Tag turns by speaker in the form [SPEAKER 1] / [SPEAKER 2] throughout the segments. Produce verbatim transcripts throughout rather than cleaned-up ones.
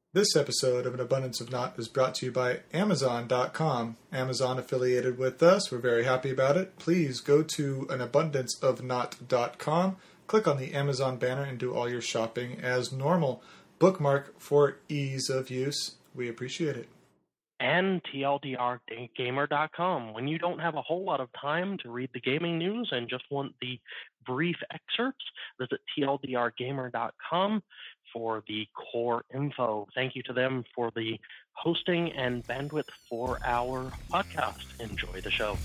[SPEAKER 1] This episode of An Abundance of Not is brought to you by Amazon dot com. Amazon affiliated with us. We're very happy about it. Please go to an abundance of not dot com, click on the Amazon banner, and do all your shopping as normal. Bookmark for ease of use. We appreciate it.
[SPEAKER 2] And T L D R gamer dot com. When you don't have a whole lot of time to read the gaming news and just want the brief excerpts, visit T L D R gamer dot com for the core info. Thank you to them for the hosting and bandwidth for our podcast. Enjoy the show.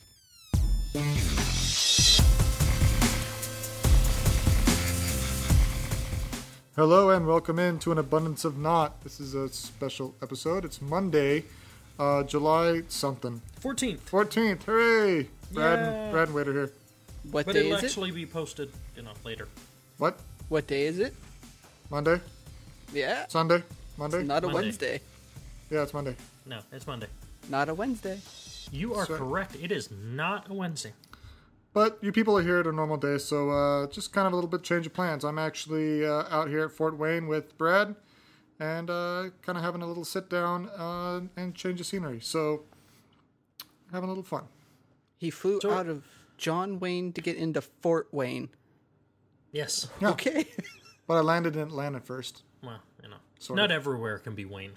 [SPEAKER 1] Hello and welcome in to An Abundance of Not. This is a special episode. It's Monday, uh, July something.
[SPEAKER 3] fourteenth.
[SPEAKER 1] fourteenth, hooray! Brad,
[SPEAKER 3] Yeah.
[SPEAKER 1] and, Brad and Waiter here.
[SPEAKER 4] What
[SPEAKER 3] But
[SPEAKER 4] day
[SPEAKER 3] it'll
[SPEAKER 4] is
[SPEAKER 3] actually be posted, you know, later.
[SPEAKER 1] What?
[SPEAKER 4] it? What day is it?
[SPEAKER 1] Monday?
[SPEAKER 4] Yeah.
[SPEAKER 1] Sunday? Monday?
[SPEAKER 4] Not a
[SPEAKER 3] Monday.
[SPEAKER 4] Wednesday.
[SPEAKER 1] Yeah, it's Monday.
[SPEAKER 3] No, it's Monday.
[SPEAKER 4] Not a Wednesday.
[SPEAKER 3] You are
[SPEAKER 1] Sorry.
[SPEAKER 3] correct. It is not a Wednesday.
[SPEAKER 1] But you people are here at a normal day, so uh, just kind of a little bit change of plans. I'm actually uh, out here at Fort Wayne with Brad, and uh, kind of having a little sit down uh, and change of scenery. So, having a little fun.
[SPEAKER 4] He flew
[SPEAKER 3] So-
[SPEAKER 4] out of John Wayne to get into Fort Wayne.
[SPEAKER 3] Yes.
[SPEAKER 1] Yeah.
[SPEAKER 4] Okay.
[SPEAKER 1] But I landed in Atlanta first.
[SPEAKER 3] Well, you know,
[SPEAKER 1] Sort
[SPEAKER 3] not
[SPEAKER 1] of.
[SPEAKER 3] everywhere can be Wayne.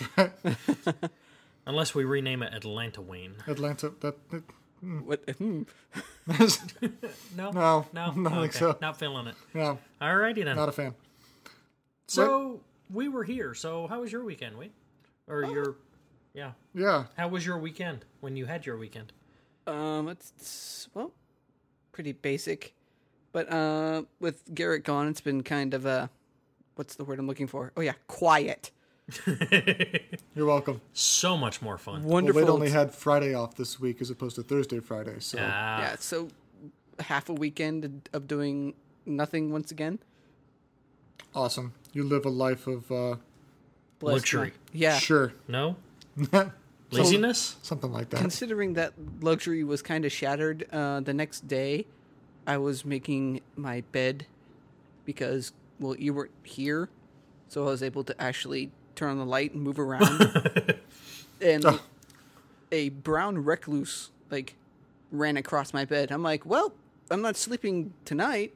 [SPEAKER 3] Unless we rename it Atlanta Wayne.
[SPEAKER 1] Atlanta, that... that
[SPEAKER 4] What? Hmm.
[SPEAKER 3] No?
[SPEAKER 1] No,
[SPEAKER 3] No?
[SPEAKER 1] I don't think
[SPEAKER 3] Okay,
[SPEAKER 1] so.
[SPEAKER 3] Not feeling it.
[SPEAKER 1] no,
[SPEAKER 3] Alrighty then.
[SPEAKER 1] not a fan.
[SPEAKER 3] So, we were here. So, how was your weekend, Wade? Or
[SPEAKER 1] Oh.
[SPEAKER 3] your... Yeah.
[SPEAKER 1] Yeah,
[SPEAKER 3] How was your weekend when you had your weekend?
[SPEAKER 4] Um. It's, it's well, pretty basic, but uh, with Garrett gone, it's been kind of a, what's the word I'm looking for? Oh yeah, quiet.
[SPEAKER 1] you're welcome.
[SPEAKER 3] So much more fun.
[SPEAKER 1] Well,
[SPEAKER 4] Wonderful.
[SPEAKER 1] Wade only had Friday off this week as opposed to Thursday, Friday. So
[SPEAKER 3] Ah,
[SPEAKER 4] yeah. So half a weekend of doing nothing once again.
[SPEAKER 1] awesome. You live a life of uh,
[SPEAKER 4] Bless
[SPEAKER 3] Luxury.
[SPEAKER 4] my- Yeah.
[SPEAKER 1] sure,
[SPEAKER 3] No? Laziness?
[SPEAKER 1] something like that.
[SPEAKER 4] Considering that luxury was kind of shattered, uh, the next day I was making my bed because, well, you weren't here, so I was able to actually turn on the light and move around. and
[SPEAKER 1] Oh.
[SPEAKER 4] a brown recluse, like, ran across my bed. I'm like, well, I'm not sleeping tonight.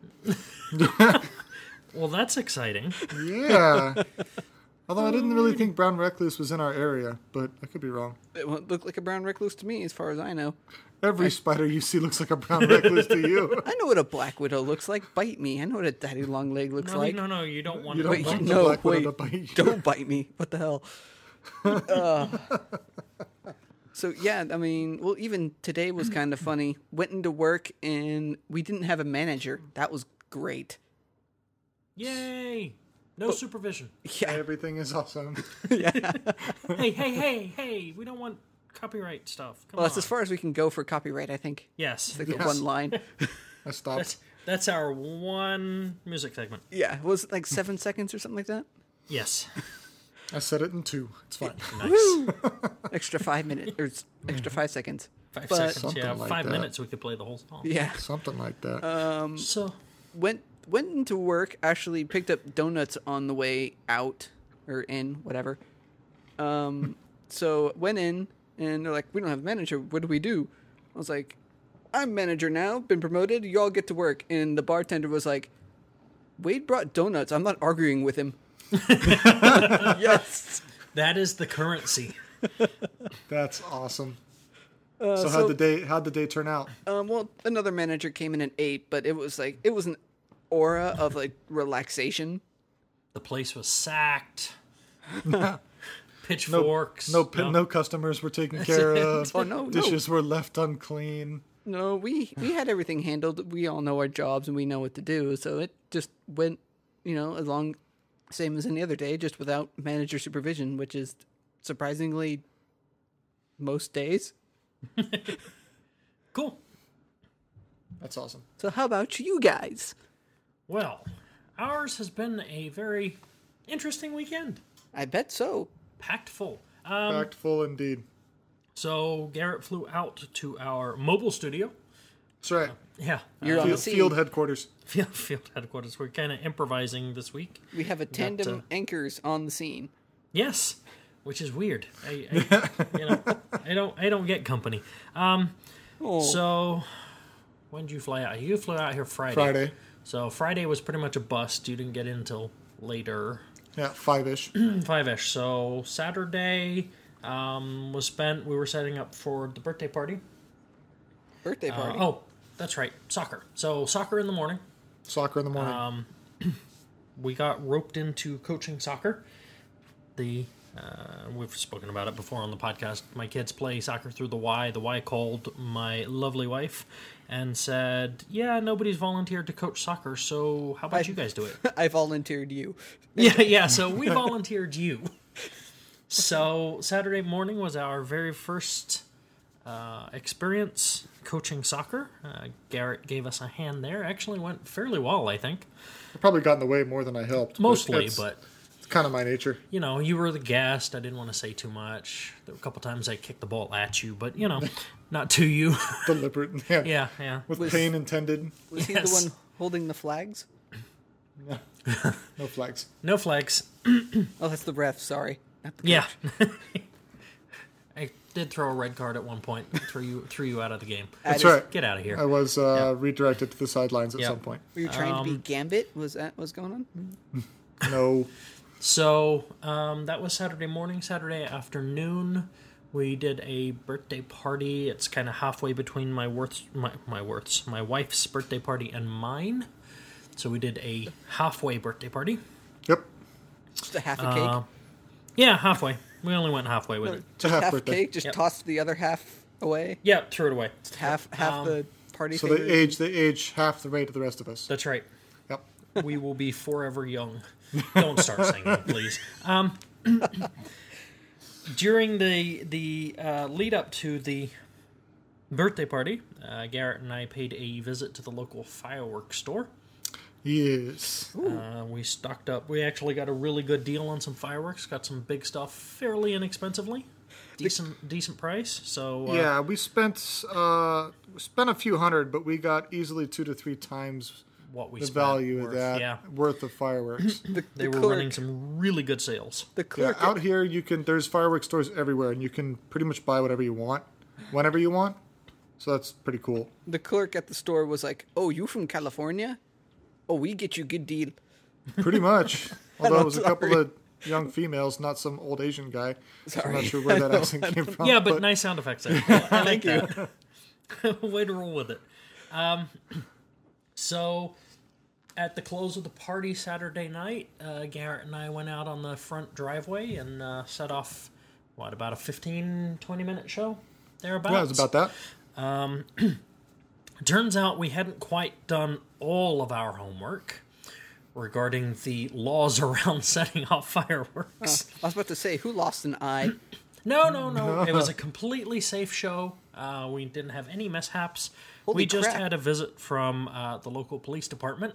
[SPEAKER 3] Well, that's exciting.
[SPEAKER 1] Yeah. Although I didn't really think brown recluse was in our area, but I could be wrong.
[SPEAKER 4] It won't look like a brown recluse to me, as far as I know.
[SPEAKER 1] Every spider you see looks like a brown recluse to you.
[SPEAKER 4] I know what a black widow looks like. Bite me. I know what a daddy long leg looks
[SPEAKER 3] No,
[SPEAKER 4] like.
[SPEAKER 3] no, no, you don't want
[SPEAKER 1] You
[SPEAKER 3] to.
[SPEAKER 1] don't
[SPEAKER 4] Wait,
[SPEAKER 1] want the
[SPEAKER 4] no,
[SPEAKER 1] black widow
[SPEAKER 4] wait.
[SPEAKER 1] to bite you.
[SPEAKER 4] Don't bite me. What the hell? Uh, so, yeah, I mean, well, even today was kind of funny. Went into work, and we didn't have a manager. That was great.
[SPEAKER 3] Yay! No supervision.
[SPEAKER 4] Yeah.
[SPEAKER 1] Everything is awesome.
[SPEAKER 4] yeah.
[SPEAKER 3] hey, hey, hey, hey! We don't want copyright stuff. Come
[SPEAKER 4] Well,
[SPEAKER 3] on.
[SPEAKER 4] that's as far as we can go for copyright, I think.
[SPEAKER 3] Yes,
[SPEAKER 4] Like the
[SPEAKER 1] Yes.
[SPEAKER 4] one line.
[SPEAKER 1] I stopped.
[SPEAKER 3] that's that's our one music segment.
[SPEAKER 4] Yeah. Was it like seven seconds or something like that?
[SPEAKER 3] Yes,
[SPEAKER 1] I said it in two. It's fine.
[SPEAKER 3] nice.
[SPEAKER 4] Extra five minutes, or s- extra five seconds.
[SPEAKER 3] Five
[SPEAKER 4] But-
[SPEAKER 3] seconds.
[SPEAKER 1] Something
[SPEAKER 3] Yeah,
[SPEAKER 1] like
[SPEAKER 3] five
[SPEAKER 1] that.
[SPEAKER 3] minutes. We could play the whole song.
[SPEAKER 4] Yeah.
[SPEAKER 1] Something like that.
[SPEAKER 4] Um,
[SPEAKER 3] So
[SPEAKER 4] went went into work, actually picked up donuts on the way out or in, whatever. Um, so went in and they're like, "We don't have a manager. What do we do?" I was like, "I'm manager now. Been promoted. You all get to work." And the bartender was like, "Wade brought donuts. I'm not arguing with him." Yes.
[SPEAKER 3] that is the currency.
[SPEAKER 1] That's awesome.
[SPEAKER 4] Uh,
[SPEAKER 1] So, how'd the day how'd the day turn out?
[SPEAKER 4] Um, well, another manager came in at eight, but it was like it was an aura of like relaxation.
[SPEAKER 3] The place was sacked.
[SPEAKER 1] No,
[SPEAKER 3] Pitchforks.
[SPEAKER 1] no, pi- no customers were taken care of.
[SPEAKER 4] Oh no, no.
[SPEAKER 1] Dishes were left unclean.
[SPEAKER 4] No, we we had everything handled. We all know our jobs and we know what to do. So it just went, you know, along same as any other day, just without manager supervision, which is surprisingly most days.
[SPEAKER 3] Cool.
[SPEAKER 1] That's awesome.
[SPEAKER 4] So how about you guys?
[SPEAKER 3] Well, ours has been a very interesting weekend.
[SPEAKER 4] I bet so.
[SPEAKER 3] Packed full. Um,
[SPEAKER 1] Fact full indeed.
[SPEAKER 3] So Garrett flew out to our mobile studio
[SPEAKER 1] That's right.
[SPEAKER 3] Yeah,
[SPEAKER 4] You're
[SPEAKER 3] uh,
[SPEAKER 4] on the
[SPEAKER 1] Field,
[SPEAKER 4] scene.
[SPEAKER 1] field headquarters.
[SPEAKER 3] field, field headquarters. We're kind of improvising this week.
[SPEAKER 4] We have a tandem
[SPEAKER 3] uh,
[SPEAKER 4] anchors on the scene.
[SPEAKER 3] Yes, which is weird. I, I you know, I don't, I don't get company. Um,
[SPEAKER 4] Oh.
[SPEAKER 3] so when did you fly out? You flew out here Friday.
[SPEAKER 1] Friday.
[SPEAKER 3] So Friday was pretty much a bust. You didn't get in until later,
[SPEAKER 1] Yeah, five-ish.
[SPEAKER 3] five-ish. So Saturday um, was spent. We were setting up for the birthday party.
[SPEAKER 4] Birthday
[SPEAKER 3] Uh,
[SPEAKER 4] party.
[SPEAKER 3] oh, that's right, soccer. So soccer in the morning.
[SPEAKER 1] Soccer in the morning.
[SPEAKER 3] Um, we got roped into coaching soccer. The uh, we've spoken about it before on the podcast. My kids play soccer through the Y. The Y called my lovely wife and said, "Yeah, nobody's volunteered to coach soccer, so how about
[SPEAKER 4] I-
[SPEAKER 3] you guys do it?"
[SPEAKER 4] I volunteered you.
[SPEAKER 3] yeah, yeah. So we volunteered you. So Saturday morning was our very first uh, experience coaching soccer. Uh, Garrett gave us a hand there. Actually went fairly well, I think.
[SPEAKER 1] I probably got in the way more than I helped.
[SPEAKER 3] Mostly,
[SPEAKER 1] it's,
[SPEAKER 3] but
[SPEAKER 1] it's kind of my nature.
[SPEAKER 3] you know, you were the guest. I didn't want to say too much. There were a couple times I kicked the ball at you, but you know, not to you.
[SPEAKER 1] Deliberate. Yeah.
[SPEAKER 3] yeah, yeah.
[SPEAKER 1] With
[SPEAKER 4] Was-
[SPEAKER 1] pain intended.
[SPEAKER 4] Was he
[SPEAKER 3] Yes.
[SPEAKER 4] the one holding the flags?
[SPEAKER 1] No flags.
[SPEAKER 3] No flags.
[SPEAKER 4] Oh, that's the ref. Sorry. Not the
[SPEAKER 3] Yeah.
[SPEAKER 4] coach.
[SPEAKER 3] I did throw a red card at one point. Threw you threw you out of the game.
[SPEAKER 1] That's
[SPEAKER 4] is-
[SPEAKER 1] right.
[SPEAKER 3] Get out of here.
[SPEAKER 1] I was uh, redirected to the sidelines at
[SPEAKER 3] Yeah.
[SPEAKER 1] some point.
[SPEAKER 4] Were you trying to
[SPEAKER 3] Um,
[SPEAKER 4] be Gambit? Was that what's going on?
[SPEAKER 1] No.
[SPEAKER 3] So um, that was Saturday morning. Saturday afternoon, we did a birthday party. It's kind of halfway between my worths, my my worths, my wife's birthday party and mine. So we did a halfway birthday party.
[SPEAKER 1] Yep.
[SPEAKER 4] Just a half a cake.
[SPEAKER 3] Uh, yeah, halfway. We only went halfway with it.
[SPEAKER 1] It's a
[SPEAKER 4] Just
[SPEAKER 1] half
[SPEAKER 4] half
[SPEAKER 1] birthday.
[SPEAKER 4] cake. Just
[SPEAKER 3] Yep.
[SPEAKER 4] tossed the other half away.
[SPEAKER 3] Yeah, threw it away.
[SPEAKER 4] Half half
[SPEAKER 3] Um,
[SPEAKER 4] the party.
[SPEAKER 1] So they
[SPEAKER 4] favors.
[SPEAKER 1] age they age half the rate of the rest of us.
[SPEAKER 3] That's right.
[SPEAKER 1] Yep.
[SPEAKER 3] We will be forever young. Don't start singing, please. Um, during the the uh, lead up to the birthday party, uh, Garrett and I paid a visit to the local fireworks store.
[SPEAKER 1] Yes.
[SPEAKER 3] Uh, we stocked up. We actually got a really good deal on some fireworks. Got some big stuff fairly inexpensively. Decent decent price. So uh,
[SPEAKER 1] Yeah, we spent uh, we spent a few hundred, but we got easily two to three times
[SPEAKER 3] what we
[SPEAKER 1] the
[SPEAKER 3] spent
[SPEAKER 1] value
[SPEAKER 3] worth,
[SPEAKER 1] of that
[SPEAKER 3] Yeah,
[SPEAKER 1] worth of fireworks.
[SPEAKER 4] The,
[SPEAKER 3] they
[SPEAKER 4] the
[SPEAKER 3] were
[SPEAKER 4] clerk,
[SPEAKER 3] running some really good sales.
[SPEAKER 4] The
[SPEAKER 1] Yeah,
[SPEAKER 4] clerk.
[SPEAKER 1] out here you can. There's fireworks stores everywhere, and you can pretty much buy whatever you want, whenever you want. So that's pretty cool.
[SPEAKER 4] The clerk at the store was like, "Oh, you from California? Oh, we get you good deal."
[SPEAKER 1] Pretty much. Although
[SPEAKER 4] I'm
[SPEAKER 1] it was a couple
[SPEAKER 4] sorry.
[SPEAKER 1] of young females, not some old Asian guy. So I'm not
[SPEAKER 4] Sorry.
[SPEAKER 1] sure where that accent came from.
[SPEAKER 3] Yeah, but nice sound effects there. I, I like that. Way to roll with it. Um, so, at the close of the party Saturday night, uh, Garrett and I went out on the front driveway and uh, set off, what, about a fifteen, twenty minute show? Thereabouts.
[SPEAKER 1] Yeah, it was about that.
[SPEAKER 3] Turns out we hadn't quite done all of our homework regarding the laws around setting off fireworks.
[SPEAKER 4] I was about to say, who lost an eye?
[SPEAKER 3] No, no, no. It was a completely safe show. Uh, we didn't have any mishaps.
[SPEAKER 4] Holy
[SPEAKER 3] we just
[SPEAKER 4] crap.
[SPEAKER 3] had a visit from uh, the local police department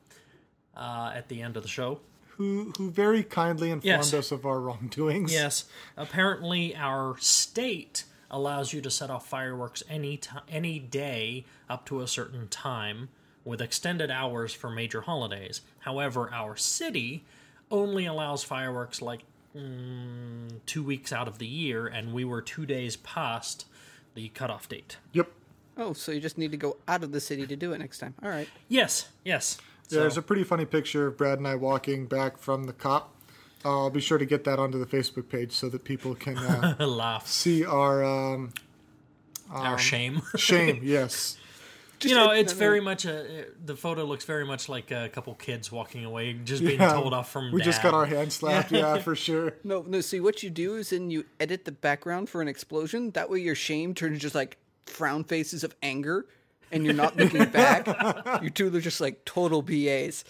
[SPEAKER 3] uh, at the end of the show.
[SPEAKER 1] Who who very kindly informed
[SPEAKER 3] Yes.
[SPEAKER 1] us of our wrongdoings.
[SPEAKER 3] Yes, apparently our state allows you to set off fireworks any ti any day up to a certain time with extended hours for major holidays. However, our city only allows fireworks like mm, two weeks out of the year, and we were two days past the cutoff date.
[SPEAKER 1] Yep.
[SPEAKER 4] Oh, so you just need to go out of the city to do it next time. All right.
[SPEAKER 3] Yes, yes.
[SPEAKER 1] Yeah, there's
[SPEAKER 3] So-
[SPEAKER 1] a pretty funny picture of Brad and I walking back from the cop. Uh, I'll be sure to get that onto the Facebook page so that people can uh,
[SPEAKER 3] laughs.
[SPEAKER 1] see our um,
[SPEAKER 3] Our shame.
[SPEAKER 1] shame. Yes.
[SPEAKER 3] You know,
[SPEAKER 4] a-
[SPEAKER 3] it's
[SPEAKER 4] no, no.
[SPEAKER 3] very much a. The photo looks very much like a couple kids walking away, just being
[SPEAKER 1] Yeah.
[SPEAKER 3] told off from.
[SPEAKER 1] We just
[SPEAKER 3] dad.
[SPEAKER 1] got our hands slapped. Yeah, for sure.
[SPEAKER 4] No, no. See, what you do is then you edit the background for an explosion. That way, your shame turns just like frown faces of anger, and you're not looking back. You two are just like total B As.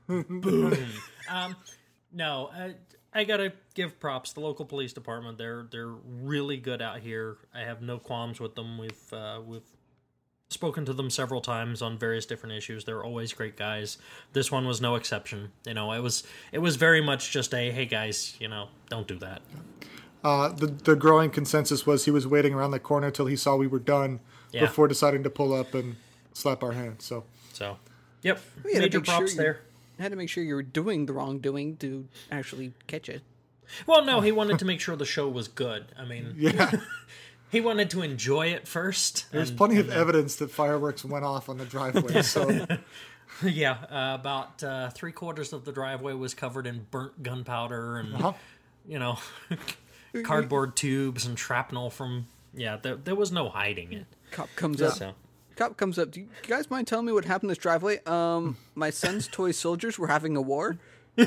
[SPEAKER 3] No, I, I gotta give props. The local police department, they're they're really good out here. I have no qualms with them. We've uh, we've spoken to them several times on various different issues. They're always great guys. This one was no exception. You know, it was it was very much just a hey guys, you know, don't do that.
[SPEAKER 1] Uh, the the growing consensus was he was waiting around the corner till he saw we were done
[SPEAKER 3] Yeah.
[SPEAKER 1] before deciding to pull up and slap our hand. So
[SPEAKER 3] So, yep,
[SPEAKER 4] We had to
[SPEAKER 3] major
[SPEAKER 4] make sure
[SPEAKER 3] props
[SPEAKER 4] you-
[SPEAKER 3] there.
[SPEAKER 4] I had to make sure you were doing the wrongdoing to actually catch it.
[SPEAKER 3] Well, no, he wanted to make sure the show was good. I mean,
[SPEAKER 1] yeah,
[SPEAKER 3] he wanted to enjoy it first.
[SPEAKER 1] there's
[SPEAKER 3] and-
[SPEAKER 1] plenty
[SPEAKER 3] and
[SPEAKER 1] of
[SPEAKER 3] then-
[SPEAKER 1] evidence that fireworks went off on the driveway. So
[SPEAKER 3] Yeah, uh, about uh, three quarters of the driveway was covered in burnt gunpowder and,
[SPEAKER 1] uh-huh.
[SPEAKER 3] you know, cardboard tubes and shrapnel from. Yeah, there, there was no hiding it.
[SPEAKER 4] Cop comes up.
[SPEAKER 3] So,
[SPEAKER 4] Cop comes up. Do you guys mind telling me what happened in this driveway? Um, my son's toy soldiers were having a war.
[SPEAKER 3] uh,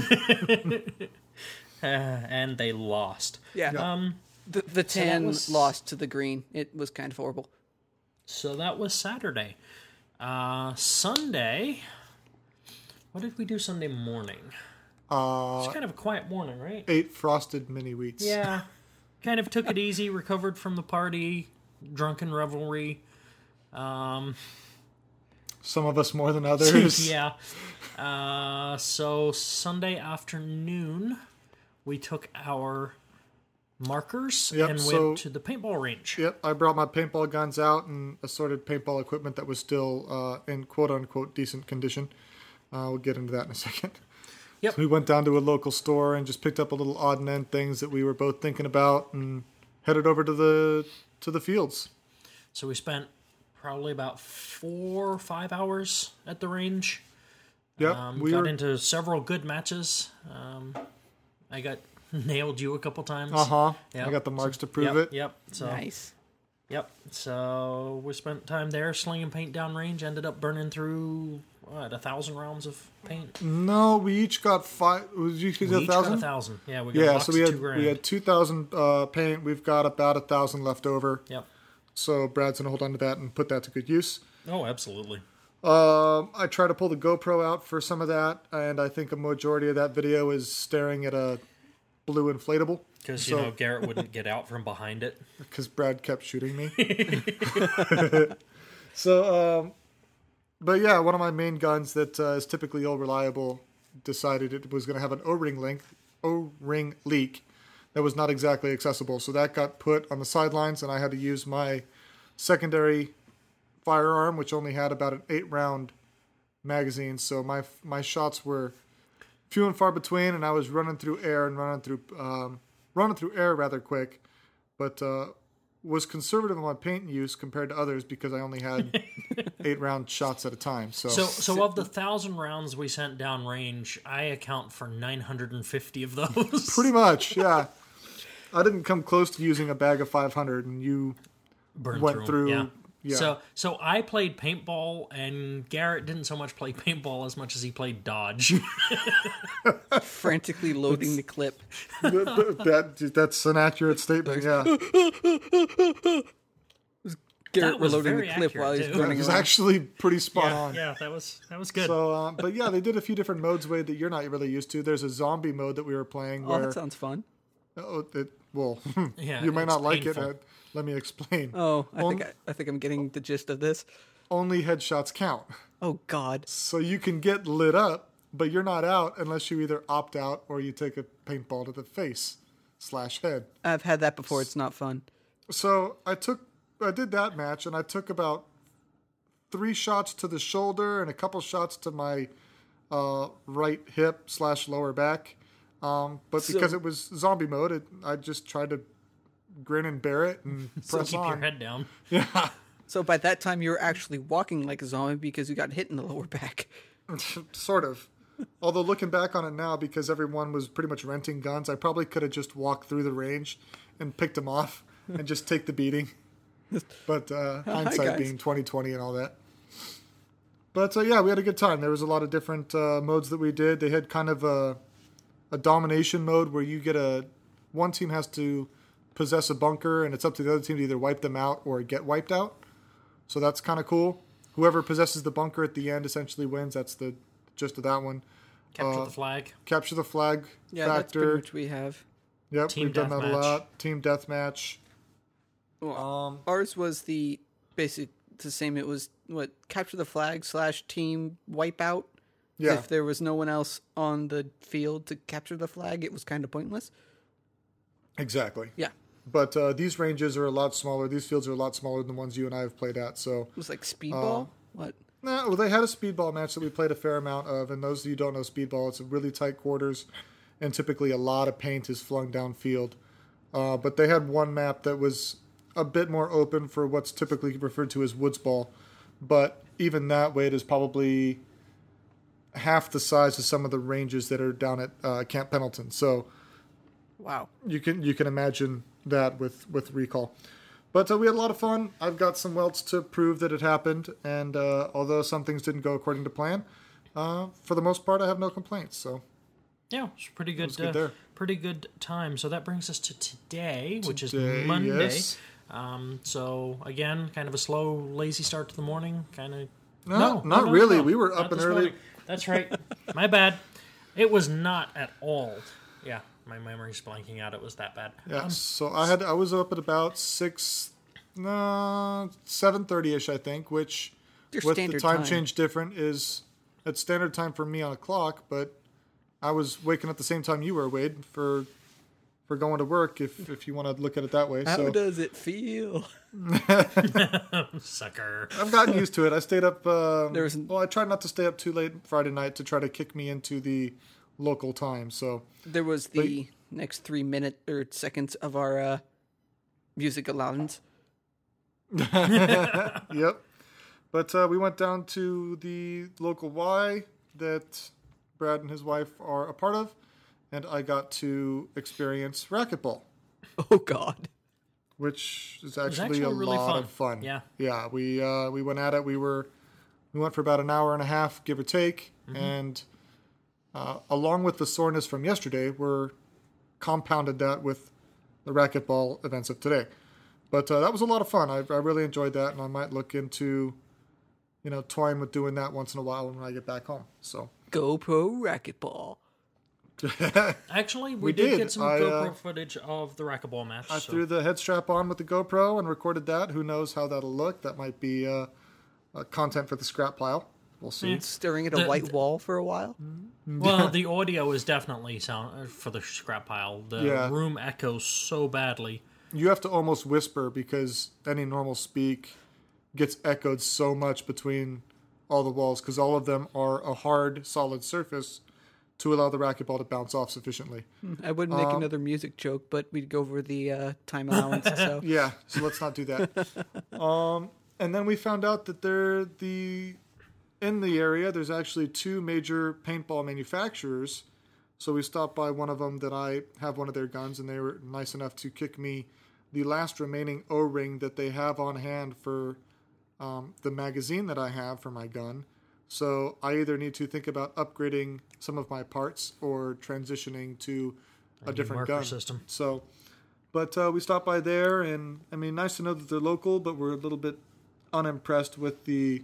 [SPEAKER 3] and they lost.
[SPEAKER 4] Yeah.
[SPEAKER 3] Um.
[SPEAKER 4] The, the tan
[SPEAKER 3] was-
[SPEAKER 4] lost to the green. It was kind of horrible.
[SPEAKER 3] So that was Saturday. Uh, Sunday. What did we do Sunday morning?
[SPEAKER 1] uh,
[SPEAKER 3] It's kind of a quiet morning, right?
[SPEAKER 1] ate frosted mini wheats.
[SPEAKER 3] Yeah. Kind of took it easy, recovered from the party, drunken revelry. Um,
[SPEAKER 1] Some of us more than others.
[SPEAKER 3] yeah. Uh, so Sunday afternoon, we took our markers
[SPEAKER 1] Yep,
[SPEAKER 3] and
[SPEAKER 1] so-
[SPEAKER 3] went to the paintball range.
[SPEAKER 1] Yep, I brought my paintball guns out and assorted paintball equipment that was still uh, in quote-unquote decent condition. Uh, we'll get into that in a second.
[SPEAKER 3] Yep.
[SPEAKER 1] So we went down to a local store and just picked up a little odd and end things that we were both thinking about and headed over to the to the fields.
[SPEAKER 3] So we spent probably about four or five hours at the range.
[SPEAKER 1] Yep,
[SPEAKER 3] Um,
[SPEAKER 1] we
[SPEAKER 3] got
[SPEAKER 1] were.
[SPEAKER 3] into several good matches. Um, I got nailed you a couple times.
[SPEAKER 1] Uh huh.
[SPEAKER 3] Yep.
[SPEAKER 1] I got the marks to prove
[SPEAKER 3] Yep,
[SPEAKER 1] it.
[SPEAKER 3] Yep. So
[SPEAKER 4] Nice.
[SPEAKER 3] Yep. So we spent time there slinging paint downrange. Ended up burning through what a thousand rounds of paint.
[SPEAKER 1] No, we each got five. Was you each
[SPEAKER 3] We
[SPEAKER 1] get a
[SPEAKER 3] each got a
[SPEAKER 1] thousand?
[SPEAKER 3] thousand. Yeah, we got
[SPEAKER 1] Yeah,
[SPEAKER 3] a box
[SPEAKER 1] so we
[SPEAKER 3] of
[SPEAKER 1] had
[SPEAKER 3] two grand.
[SPEAKER 1] we had two thousand uh, paint. We've got about a thousand left over.
[SPEAKER 3] Yep.
[SPEAKER 1] So Brad's gonna hold on to that and put that to good use.
[SPEAKER 3] Oh, absolutely.
[SPEAKER 1] Um, I tried to pull the GoPro out for some of that, and I think a majority of that video is staring at a blue inflatable.
[SPEAKER 3] Because
[SPEAKER 1] So-
[SPEAKER 3] you know Garrett wouldn't get out from behind it.
[SPEAKER 1] Because Brad kept shooting me. so, um, but yeah, one of my main guns that uh, is typically all reliable decided it was going to have an O-ring length, O-ring leak that was not exactly accessible. So that got put on the sidelines, and I had to use my secondary firearm, which only had about an eight-round magazine. So my my shots were few and far between, and I was running through air and running through um, running through air rather quick, but uh, was conservative on my paint use compared to others because I only had eight round shots at a time. So,
[SPEAKER 3] So, so of the thousand rounds we sent downrange, I account for nine hundred and fifty of those.
[SPEAKER 1] pretty much, yeah. I didn't come close to using a bag of five hundred, and you
[SPEAKER 3] Burned
[SPEAKER 1] went
[SPEAKER 3] 'em,
[SPEAKER 1] through.
[SPEAKER 3] Yeah.
[SPEAKER 1] Yeah.
[SPEAKER 3] So, so I played paintball, and Garrett didn't so much play paintball as much as he played dodge.
[SPEAKER 4] Frantically loading the clip.
[SPEAKER 1] that that's an accurate statement. Yeah,
[SPEAKER 4] Garrett
[SPEAKER 3] was
[SPEAKER 4] reloading the
[SPEAKER 3] very
[SPEAKER 4] clip while he's
[SPEAKER 3] accurate, too.
[SPEAKER 1] it
[SPEAKER 4] running
[SPEAKER 1] was
[SPEAKER 4] around.
[SPEAKER 1] actually pretty spot
[SPEAKER 3] yeah,
[SPEAKER 1] on.
[SPEAKER 3] yeah, that was that was good.
[SPEAKER 1] So, um, but yeah, they did a few different modes, Wade, that you're not really used to. There's a zombie mode that we were playing
[SPEAKER 4] Oh,
[SPEAKER 1] where
[SPEAKER 4] that sounds fun.
[SPEAKER 1] oh, it, well,
[SPEAKER 3] Yeah,
[SPEAKER 1] you might
[SPEAKER 3] it's
[SPEAKER 1] not like
[SPEAKER 3] painful.
[SPEAKER 1] it. Uh, let me explain.
[SPEAKER 4] Oh, I
[SPEAKER 1] On-
[SPEAKER 4] think I, I think I'm getting the gist of this.
[SPEAKER 1] Only headshots count.
[SPEAKER 4] Oh God.
[SPEAKER 1] So you can get lit up, but you're not out unless you either opt out or you take a paintball to the face slash head.
[SPEAKER 4] I've had that before. It's not fun.
[SPEAKER 1] So I took, I did that match, and I took about three shots to the shoulder and a couple shots to my uh, right hip slash lower back. Um, but
[SPEAKER 4] So-
[SPEAKER 1] because it was zombie mode, it, I just tried to grin and bear it and
[SPEAKER 3] so
[SPEAKER 1] press
[SPEAKER 3] keep
[SPEAKER 1] on.
[SPEAKER 3] your head down.
[SPEAKER 1] Yeah,
[SPEAKER 4] So by that time, you were actually walking like a zombie because you got hit in the lower back.
[SPEAKER 1] sort of. Although looking back on it now, because everyone was pretty much renting guns, I probably could have just walked through the range and picked them off and just take the beating. But uh, hindsight
[SPEAKER 4] guys.
[SPEAKER 1] being twenty twenty and all that. But uh, yeah, we had a good time. There was a lot of different uh, modes that we did. They had kind of a, a domination mode where you get a one team has to possess a bunker, and it's up to the other team to either wipe them out or get wiped out. So that's kind of cool. Whoever possesses the bunker at the end essentially wins. That's the gist of that one.
[SPEAKER 3] Capture
[SPEAKER 1] Uh,
[SPEAKER 3] the flag.
[SPEAKER 1] Capture the flag
[SPEAKER 4] Yeah, that's pretty
[SPEAKER 1] factor.
[SPEAKER 4] much what we have.
[SPEAKER 1] Yep,
[SPEAKER 3] Team
[SPEAKER 1] we've done that a
[SPEAKER 3] deathmatch.
[SPEAKER 1] lot. Team deathmatch.
[SPEAKER 4] Well,
[SPEAKER 1] Um,
[SPEAKER 4] ours was the basic the same. It was what capture the flag slash team wipeout.
[SPEAKER 1] yeah,
[SPEAKER 4] If there was no one else on the field to capture the flag, it was kind of pointless.
[SPEAKER 1] exactly.
[SPEAKER 4] Yeah,
[SPEAKER 1] But uh, these ranges are a lot smaller. These fields are a lot smaller than the ones you and I have played at. So
[SPEAKER 4] it was like speedball.
[SPEAKER 1] uh,
[SPEAKER 4] What?
[SPEAKER 1] Nah, well, they had a speedball match that we played a fair amount of, and those of you who don't know speedball, it's a really tight quarters, and typically a lot of paint is flung downfield. Uh, but they had one map that was a bit more open for what's typically referred to as woods ball, but even that weight is probably half the size of some of the ranges that are down at uh, Camp Pendleton. So
[SPEAKER 4] Wow.
[SPEAKER 1] you can you can imagine that with, with recall. But uh, we had a lot of fun. I've got some welts to prove that it happened, and uh, although some things didn't go according to plan, uh, for the most part, I have no complaints. So
[SPEAKER 3] Yeah, it's pretty good.
[SPEAKER 1] was good
[SPEAKER 3] uh,
[SPEAKER 1] there.
[SPEAKER 3] Pretty good time. So that brings us to today, which is
[SPEAKER 1] Today,
[SPEAKER 3] Monday.
[SPEAKER 1] yes.
[SPEAKER 3] Um, so again, kind of a slow, lazy start to the morning. Kind of.
[SPEAKER 1] No,
[SPEAKER 3] no,
[SPEAKER 1] not
[SPEAKER 3] no,
[SPEAKER 1] really.
[SPEAKER 3] no,
[SPEAKER 1] We were
[SPEAKER 3] not
[SPEAKER 1] up and
[SPEAKER 3] this
[SPEAKER 1] early.
[SPEAKER 3] morning. That's right. My bad. It was not at all. Yeah, my memory's blanking out. It was that bad.
[SPEAKER 1] Yeah,
[SPEAKER 3] Um,
[SPEAKER 1] so I had I was up at about six, uh, seven thirty ish, I think, which
[SPEAKER 4] Your
[SPEAKER 1] with the
[SPEAKER 4] standard
[SPEAKER 1] time,
[SPEAKER 4] time.
[SPEAKER 1] change different is it's standard time for me on a clock, but I was waking up the same time you were, Wade, for for going to work. If if you want to look at it that way,
[SPEAKER 4] How
[SPEAKER 1] so
[SPEAKER 4] does it feel?
[SPEAKER 3] Sucker.
[SPEAKER 1] I've gotten used to it. I stayed up. Um,
[SPEAKER 4] There was-
[SPEAKER 1] well, I tried not to stay up too late Friday night to try to kick me into the local time. So
[SPEAKER 4] There was the next three minute or seconds of our uh, music allowance.
[SPEAKER 1] yep. But uh, we went down to the local Y that Brad and his wife are a part of, and I got to experience racquetball,
[SPEAKER 4] Oh God.
[SPEAKER 1] which is
[SPEAKER 3] was
[SPEAKER 1] actually,
[SPEAKER 3] actually
[SPEAKER 1] a
[SPEAKER 3] really
[SPEAKER 1] lot
[SPEAKER 3] fun.
[SPEAKER 1] of fun.
[SPEAKER 3] Yeah.
[SPEAKER 1] yeah. We uh, we went at it. We were we went for about an hour and a half, give or take,
[SPEAKER 3] Mm-hmm.
[SPEAKER 1] and uh, along with the soreness from yesterday, we're compounded that with the racquetball events of today. But uh, that was a lot of fun. I, I really enjoyed that, and I might look into, you know, toying with doing that once in a while when I get back home. So
[SPEAKER 4] GoPro racquetball.
[SPEAKER 3] Actually, we,
[SPEAKER 1] We
[SPEAKER 3] did,
[SPEAKER 1] did.
[SPEAKER 3] get some
[SPEAKER 1] I,
[SPEAKER 3] GoPro
[SPEAKER 1] uh,
[SPEAKER 3] footage of the racquetball match.
[SPEAKER 1] I
[SPEAKER 3] so.
[SPEAKER 1] threw the head strap on with the GoPro and recorded that. Who knows how that'll look? That might be uh, uh, content for the scrap pile. We'll see.
[SPEAKER 3] Yeah.
[SPEAKER 4] Staring at a
[SPEAKER 3] The-
[SPEAKER 4] white wall for a while.
[SPEAKER 3] Well, the audio is definitely sound uh, for the scrap pile. The
[SPEAKER 1] Yeah.
[SPEAKER 3] room echoes so badly.
[SPEAKER 1] You have to almost whisper because any normal speak gets echoed so much between all the walls because all of them are a hard, solid surface to allow the racquetball to bounce off sufficiently.
[SPEAKER 4] I wouldn't make
[SPEAKER 1] Um,
[SPEAKER 4] another music joke, but we'd go over the uh, time allowance. So
[SPEAKER 1] Yeah, so let's not do that. um, and then we found out that there, the in the area, there's actually two major paintball manufacturers. So we stopped by one of them that I have one of their guns, and they were nice enough to kick me the last remaining O-ring that they have on hand for um, the magazine that I have for my gun. So I either need to think about upgrading some of my parts or transitioning to a,
[SPEAKER 3] new
[SPEAKER 1] different
[SPEAKER 3] marker
[SPEAKER 1] gun.
[SPEAKER 3] system.
[SPEAKER 1] So, but uh, we stopped by there, and I mean, nice to know that they're local, but we're a little bit unimpressed with the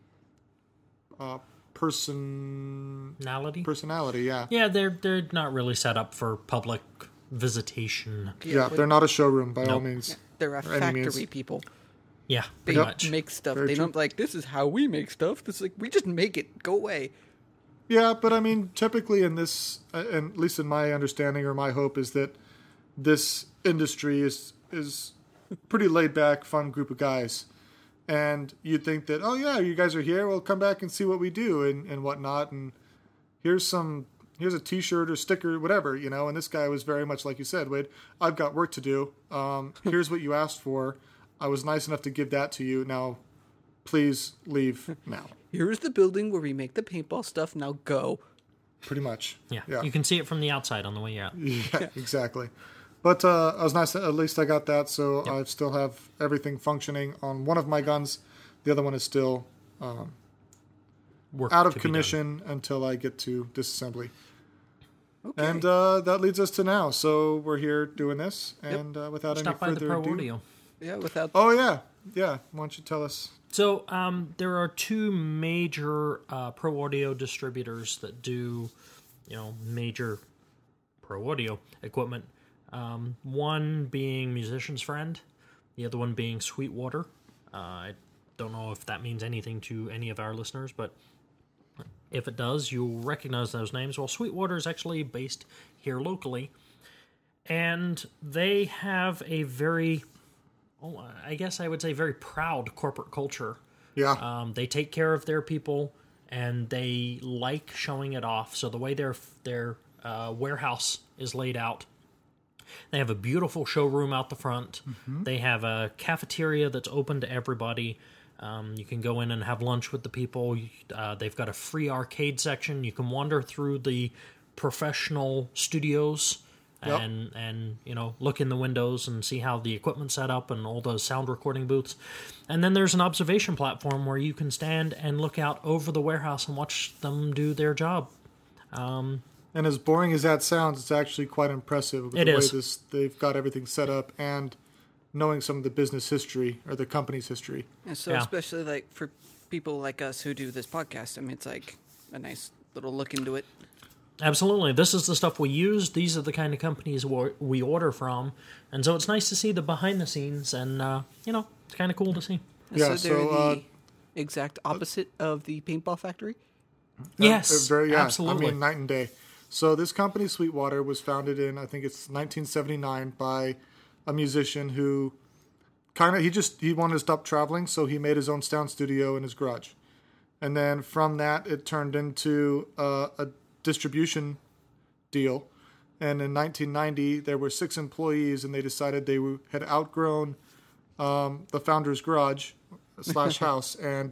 [SPEAKER 1] uh, person
[SPEAKER 3] Personality?
[SPEAKER 1] personality. Yeah.
[SPEAKER 3] Yeah, they're they're not really set up for public visitation.
[SPEAKER 1] Yeah, they're not a showroom by all
[SPEAKER 3] Nope.
[SPEAKER 1] means.
[SPEAKER 4] they're a
[SPEAKER 1] or any means.
[SPEAKER 4] factory people.
[SPEAKER 3] Yeah,
[SPEAKER 4] They
[SPEAKER 3] pretty much.
[SPEAKER 4] make stuff.
[SPEAKER 1] Very
[SPEAKER 4] they
[SPEAKER 1] true.
[SPEAKER 4] don't like this is how we make stuff. This is like we just make it. Go away.
[SPEAKER 1] Yeah, but I mean, typically in this, uh, and at least in my understanding or my hope, is that this industry is is a pretty laid back, fun group of guys. And you'd think that, oh yeah, you guys are here. Well, come back and see what we do and, and whatnot. And here's some, here's a T-shirt or sticker, whatever, you know. And this guy was very much like you said, Wade. I've got work to do. Um, here's what you asked for. I was nice enough to give that to you. Now, please leave now.
[SPEAKER 4] Here's the building where we make the paintball stuff. Now go.
[SPEAKER 1] Pretty much.
[SPEAKER 3] yeah.
[SPEAKER 1] Yeah.
[SPEAKER 3] You can see it from the outside on the way out.
[SPEAKER 1] Yeah, exactly. But uh, I was nice. At least I got that, so I still have everything functioning on one of my guns. The other one is still um,
[SPEAKER 3] Work
[SPEAKER 1] out of
[SPEAKER 3] to be done.
[SPEAKER 1] commission until I get to disassembly.
[SPEAKER 4] Okay.
[SPEAKER 1] And uh, that leads us to now. So we're here doing this, and uh, without
[SPEAKER 3] Stop by
[SPEAKER 1] any
[SPEAKER 3] the
[SPEAKER 1] further
[SPEAKER 3] Pro
[SPEAKER 1] ado,
[SPEAKER 3] Audio.
[SPEAKER 4] yeah, without
[SPEAKER 1] oh yeah, yeah. Why don't you tell us?
[SPEAKER 3] So um, there are two major uh, Pro Audio distributors that do, you know, major Pro Audio equipment. Um, one being Musician's Friend, the other one being Sweetwater. Uh, I don't know if that means anything to any of our listeners, but if it does, you'll recognize those names. Well, Sweetwater is actually based here locally, and they have a very, oh, I guess I would say very proud corporate culture.
[SPEAKER 1] Yeah.
[SPEAKER 3] Um, they take care of their people, and they like showing it off. So the way their their uh, warehouse is laid out, they have a beautiful showroom out the front. Mm-hmm. They have a cafeteria that's open to everybody. Um, you can go in and have lunch with the people. Uh, they've got a free arcade section. You can wander through the professional studios
[SPEAKER 1] Yep.
[SPEAKER 3] and and you know, look in the windows and see how the equipment's set up and all those sound recording booths. And then there's an observation platform where you can stand and look out over the warehouse and watch them do their job. Um,
[SPEAKER 1] and as boring as that sounds, it's actually quite impressive with
[SPEAKER 3] it
[SPEAKER 1] the
[SPEAKER 3] is.
[SPEAKER 1] way this they've got everything set up and knowing some of the business history or the company's history.
[SPEAKER 4] And so
[SPEAKER 3] Yeah.
[SPEAKER 4] especially like for people like us who do this podcast, I mean, it's like a nice little look into it.
[SPEAKER 3] Absolutely. This is the stuff we use. These are the kind of companies we we order from. And so it's nice to see the behind the scenes, and, uh, you know, it's kind of cool to see.
[SPEAKER 4] And
[SPEAKER 1] Yeah,
[SPEAKER 4] so they're
[SPEAKER 1] so,
[SPEAKER 4] the
[SPEAKER 1] uh,
[SPEAKER 4] exact opposite of the paintball factory.
[SPEAKER 3] Yes,
[SPEAKER 1] Uh, very, yeah,
[SPEAKER 3] absolutely.
[SPEAKER 1] I mean, night and day. So this company, Sweetwater, was founded in, I think it's nineteen seventy-nine by a musician who kind of, he just, he wanted to stop traveling, so he made his own sound studio in his garage. And then from that, it turned into uh, a distribution deal. And in nineteen ninety, there were six employees, and they decided they were, had outgrown um, the founder's garage slash house and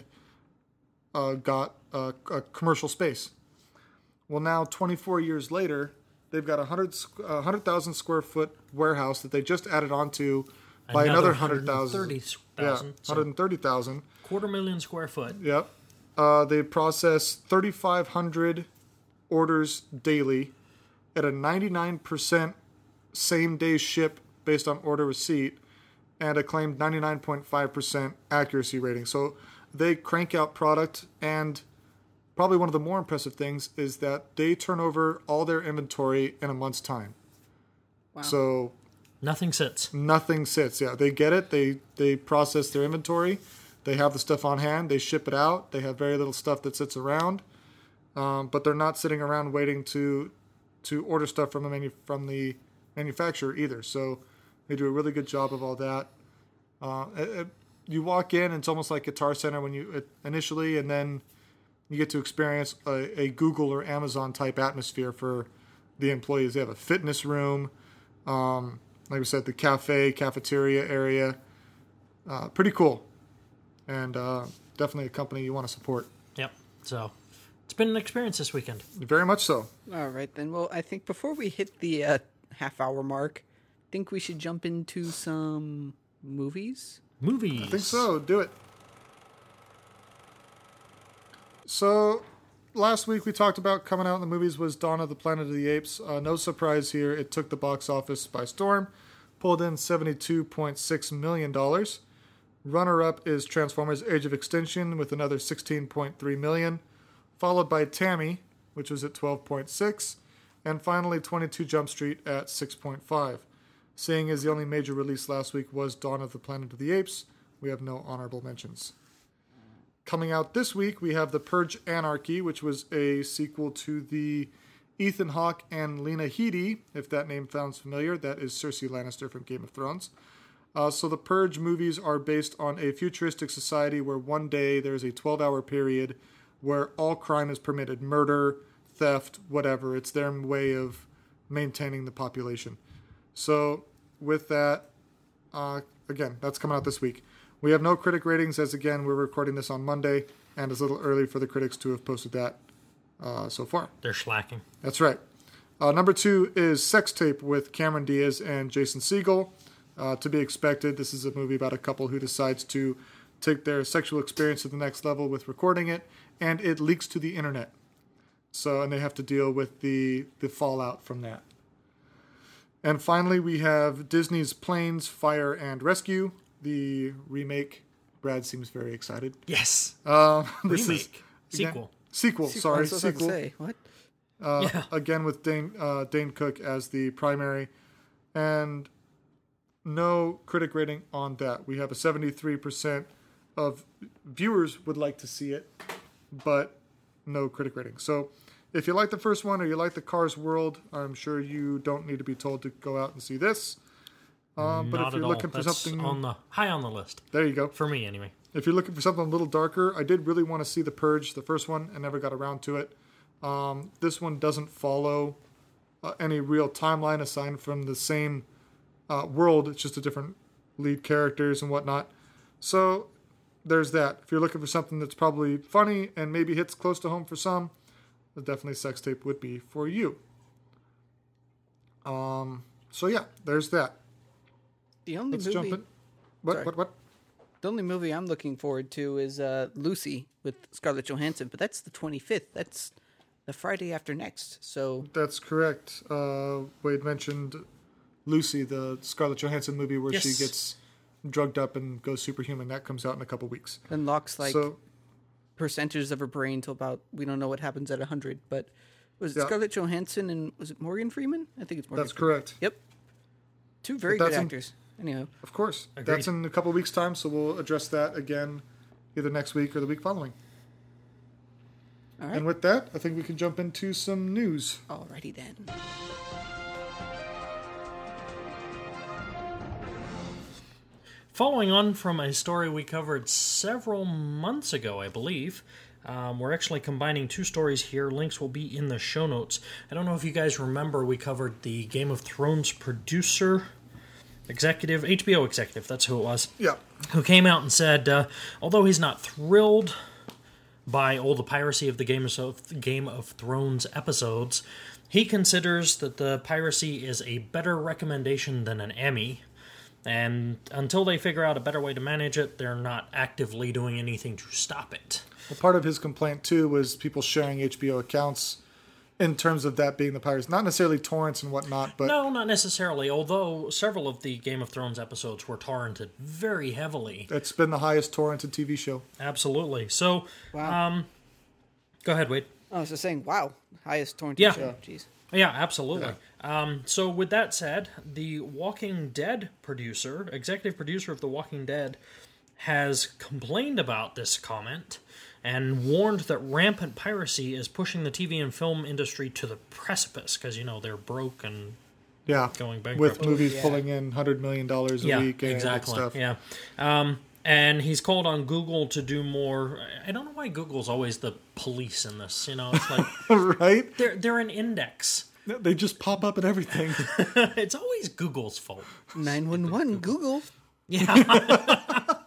[SPEAKER 1] uh, got a, a commercial space. Well, now twenty-four years later, they've got a hundred one hundred thousand square foot warehouse that they just added onto by another one hundred thousand. Yeah,
[SPEAKER 3] one
[SPEAKER 1] one hundred thirty thousand.
[SPEAKER 3] Quarter million square foot.
[SPEAKER 1] Yep. Uh, they process thirty-five hundred orders daily at a ninety-nine percent same day ship based on order receipt and a claimed ninety-nine point five percent accuracy rating. So they crank out product, and probably one of the more impressive things is that they turn over all their inventory in a month's time.
[SPEAKER 4] Wow.
[SPEAKER 1] So
[SPEAKER 3] Nothing sits.
[SPEAKER 1] nothing sits. Yeah, they get it. They they process their inventory. They have the stuff on hand. They ship it out. They have very little stuff that sits around. Um, but they're not sitting around waiting to to order stuff from the manu- from the manufacturer either. So they do a really good job of all that. Uh, it, it, you walk in, and it's almost like Guitar Center when you it, initially, and then you get to experience a, a Google or Amazon type atmosphere for the employees. They have a fitness room, um, like we said, the cafe, cafeteria area. Uh, pretty cool, and uh, definitely a company you want to support.
[SPEAKER 3] Yep. So it's been an experience this weekend.
[SPEAKER 1] Very much so.
[SPEAKER 4] All right, then. Well, I think before we hit the uh, half hour mark, I think we should jump into some movies.
[SPEAKER 3] Movies.
[SPEAKER 1] I think so. Do it. So, last week we talked about coming out in the movies was Dawn of the Planet of the Apes. Uh, no surprise here. It took the box office by storm. Pulled in seventy-two point six million dollars. Runner-up is Transformers Age of Extinction with another sixteen point three million dollars. Followed by Tammy, which was at twelve point six. And finally, twenty-two Jump Street at six point five. Seeing as the only major release last week was Dawn of the Planet of the Apes, we have no honorable mentions. Coming out this week, we have The Purge Anarchy, which was a sequel to the Ethan Hawke and Lena Headey, if that name sounds familiar. That is Cersei Lannister from Game of Thrones. Uh, so the Purge movies are based on a futuristic society where one day there's a twelve-hour period where all crime is permitted. Murder, theft, whatever. It's their way of maintaining the population. So with that, uh, again, that's coming out this week. We have no critic ratings as, again, we're recording this on Monday, and it's a little early for the critics to have posted that uh, so far.
[SPEAKER 3] They're slacking.
[SPEAKER 1] That's right. Uh, number two is Sex Tape with Cameron Diaz and Jason Segel. Uh, to be expected, this is a movie about a couple who decides to take their sexual experience to the next level with recording it, and it leaks to the internet. So, and they have to deal with the, the fallout from that. And finally, we have Disney's Planes, Fire, and Rescue, the remake. Brad seems very excited.
[SPEAKER 3] Yes.
[SPEAKER 1] Uh, this
[SPEAKER 3] Remake.
[SPEAKER 1] is again,
[SPEAKER 3] Sequel.
[SPEAKER 1] Sequel.
[SPEAKER 4] Sequel,
[SPEAKER 1] Sorry,
[SPEAKER 4] I was about to
[SPEAKER 1] sequel.
[SPEAKER 4] say, what?
[SPEAKER 1] Uh,
[SPEAKER 3] Yeah.
[SPEAKER 1] Again with Dane uh, Dane Cook as the primary, and no critic rating on that. We have a seventy-three percent of viewers would like to see it, but no critic rating. So if you like the first one or you like the Cars world, I'm sure you don't need to be told to go out and see this. Um, but
[SPEAKER 3] Not
[SPEAKER 1] if you're
[SPEAKER 3] at
[SPEAKER 1] looking
[SPEAKER 3] all.
[SPEAKER 1] for
[SPEAKER 3] That's
[SPEAKER 1] something,
[SPEAKER 3] on the high on the list
[SPEAKER 1] there you go.
[SPEAKER 3] for me anyway.
[SPEAKER 1] If you're looking for something a little darker, I did really want to see The Purge, the first one, and never got around to it. Um, this one doesn't follow uh, any real timeline aside from the same uh, world. It's just a different lead characters and whatnot. So there's that. If you're looking for something that's probably funny and maybe hits close to home for some, then definitely Sex Tape would be for you. Um. So yeah, there's that.
[SPEAKER 4] The only
[SPEAKER 1] Let's
[SPEAKER 4] movie,
[SPEAKER 1] jump in. What?
[SPEAKER 4] Sorry.
[SPEAKER 1] What? What?
[SPEAKER 4] the only movie I'm looking forward to is uh, Lucy with Scarlett Johansson, but that's the twenty-fifth. That's the Friday after next. So
[SPEAKER 1] That's correct. Uh, Wade mentioned Lucy, the Scarlett Johansson movie where she
[SPEAKER 3] Yes.
[SPEAKER 1] gets drugged up and goes superhuman. That comes out in a couple weeks.
[SPEAKER 4] unlocks like
[SPEAKER 1] so
[SPEAKER 4] percentages of her brain till about, we don't know what happens at one hundred, but was it
[SPEAKER 1] Yeah.
[SPEAKER 4] Scarlett Johansson and was it Morgan Freeman? I think it's Morgan
[SPEAKER 1] that's
[SPEAKER 4] Freeman.
[SPEAKER 1] correct.
[SPEAKER 4] Yep. Two very
[SPEAKER 1] But
[SPEAKER 4] good
[SPEAKER 1] that's in-
[SPEAKER 4] actors. Anyhow,
[SPEAKER 1] Of course.
[SPEAKER 3] Agreed.
[SPEAKER 1] That's in a couple weeks' time, so we'll address that again either next week or the week following.
[SPEAKER 4] all right.
[SPEAKER 1] And with that, I think we can jump into some news.
[SPEAKER 4] Alrighty then.
[SPEAKER 3] Following on from a story we covered several months ago, I believe, um, we're actually combining two stories here. Links will be in the show notes. I don't know if you guys remember, we covered the Game of Thrones producer, executive, H B O executive, that's who it was,
[SPEAKER 1] Yeah.
[SPEAKER 3] who came out and said, uh, although he's not thrilled by all the piracy of the Game of, Game of Thrones episodes, he considers that the piracy is a better recommendation than an Emmy. And until they figure out a better way to manage it, they're not actively doing anything to stop it.
[SPEAKER 1] Well, part of his complaint, too, was people sharing H B O accounts in terms of that being the pirates. Not necessarily torrents and whatnot, but
[SPEAKER 3] No, not necessarily, although several of the Game of Thrones episodes were torrented very heavily.
[SPEAKER 1] it's been the highest torrented T V show.
[SPEAKER 3] Absolutely. So,
[SPEAKER 4] Wow.
[SPEAKER 3] um, go ahead, Wade.
[SPEAKER 4] I was just saying, wow, highest torrent
[SPEAKER 3] Yeah.
[SPEAKER 4] show. Jeez.
[SPEAKER 3] Yeah, absolutely. Um, so with that said, the Walking Dead producer, executive producer of The Walking Dead, has complained about this comment and warned that rampant piracy is pushing the T V and film industry to the precipice because, you know, they're broke and
[SPEAKER 1] Yeah.
[SPEAKER 3] going bankrupt.
[SPEAKER 1] With movies
[SPEAKER 4] Yeah.
[SPEAKER 1] pulling in one hundred million dollars a
[SPEAKER 3] yeah,
[SPEAKER 1] week and
[SPEAKER 3] exactly.
[SPEAKER 1] stuff.
[SPEAKER 3] Yeah. Um, and he's called on Google to do more. I don't know why Google's always the police in this. You know, it's like
[SPEAKER 1] Right?
[SPEAKER 3] they're they're an index.
[SPEAKER 1] They just pop up at everything.
[SPEAKER 3] It's always Google's fault.
[SPEAKER 4] nine one one Google.
[SPEAKER 3] Yeah.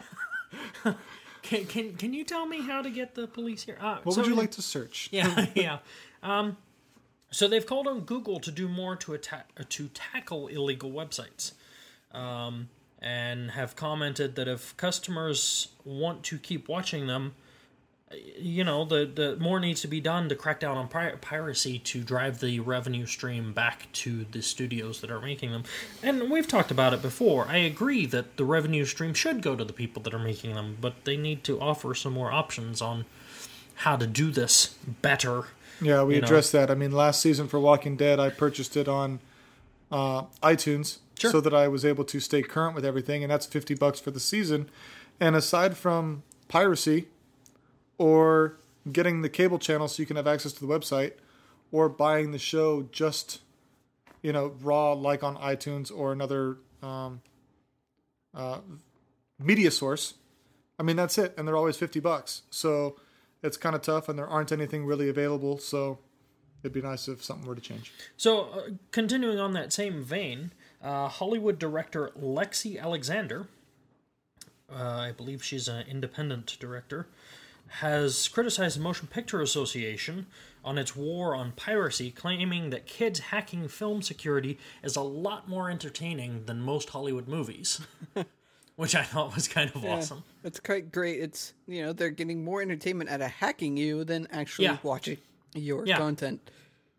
[SPEAKER 3] can, can can you tell me how to get the police here? Uh,
[SPEAKER 1] What
[SPEAKER 3] so-
[SPEAKER 1] would you like to search?
[SPEAKER 3] Yeah, yeah. Um, so they've called on Google to do more to attack to tackle illegal websites, um, and have commented that if customers want to keep watching them, you know, the, the more needs to be done to crack down on pir- piracy to drive the revenue stream back to the studios that are making them. And we've talked about it before. I agree that the revenue stream should go to the people that are making them, but they need to offer some more options on how to do this better.
[SPEAKER 1] Yeah, we
[SPEAKER 3] You know.
[SPEAKER 1] addressed that. I mean, last season for Walking Dead, I purchased it on uh, iTunes
[SPEAKER 3] Sure.
[SPEAKER 1] so that I was able to stay current with everything, and that's fifty bucks for the season. And aside from piracy or getting the cable channel so you can have access to the website or buying the show just, you know, raw like on iTunes or another um, uh, media source, I mean, that's it. And they're always fifty bucks. So it's kind of tough, and there aren't anything really available. So it'd be nice if something were to change.
[SPEAKER 3] So, uh, continuing on that same vein, uh, Hollywood director Lexi Alexander, uh, I believe she's an independent director, has criticized the Motion Picture Association on its war on piracy, claiming that kids hacking film security is a lot more entertaining than most Hollywood movies, which I thought was kind of
[SPEAKER 4] Yeah,
[SPEAKER 3] awesome.
[SPEAKER 4] It's quite great. It's, you know, they're getting more entertainment out of hacking you than actually
[SPEAKER 3] Yeah.
[SPEAKER 4] watching your
[SPEAKER 3] Yeah.
[SPEAKER 4] content.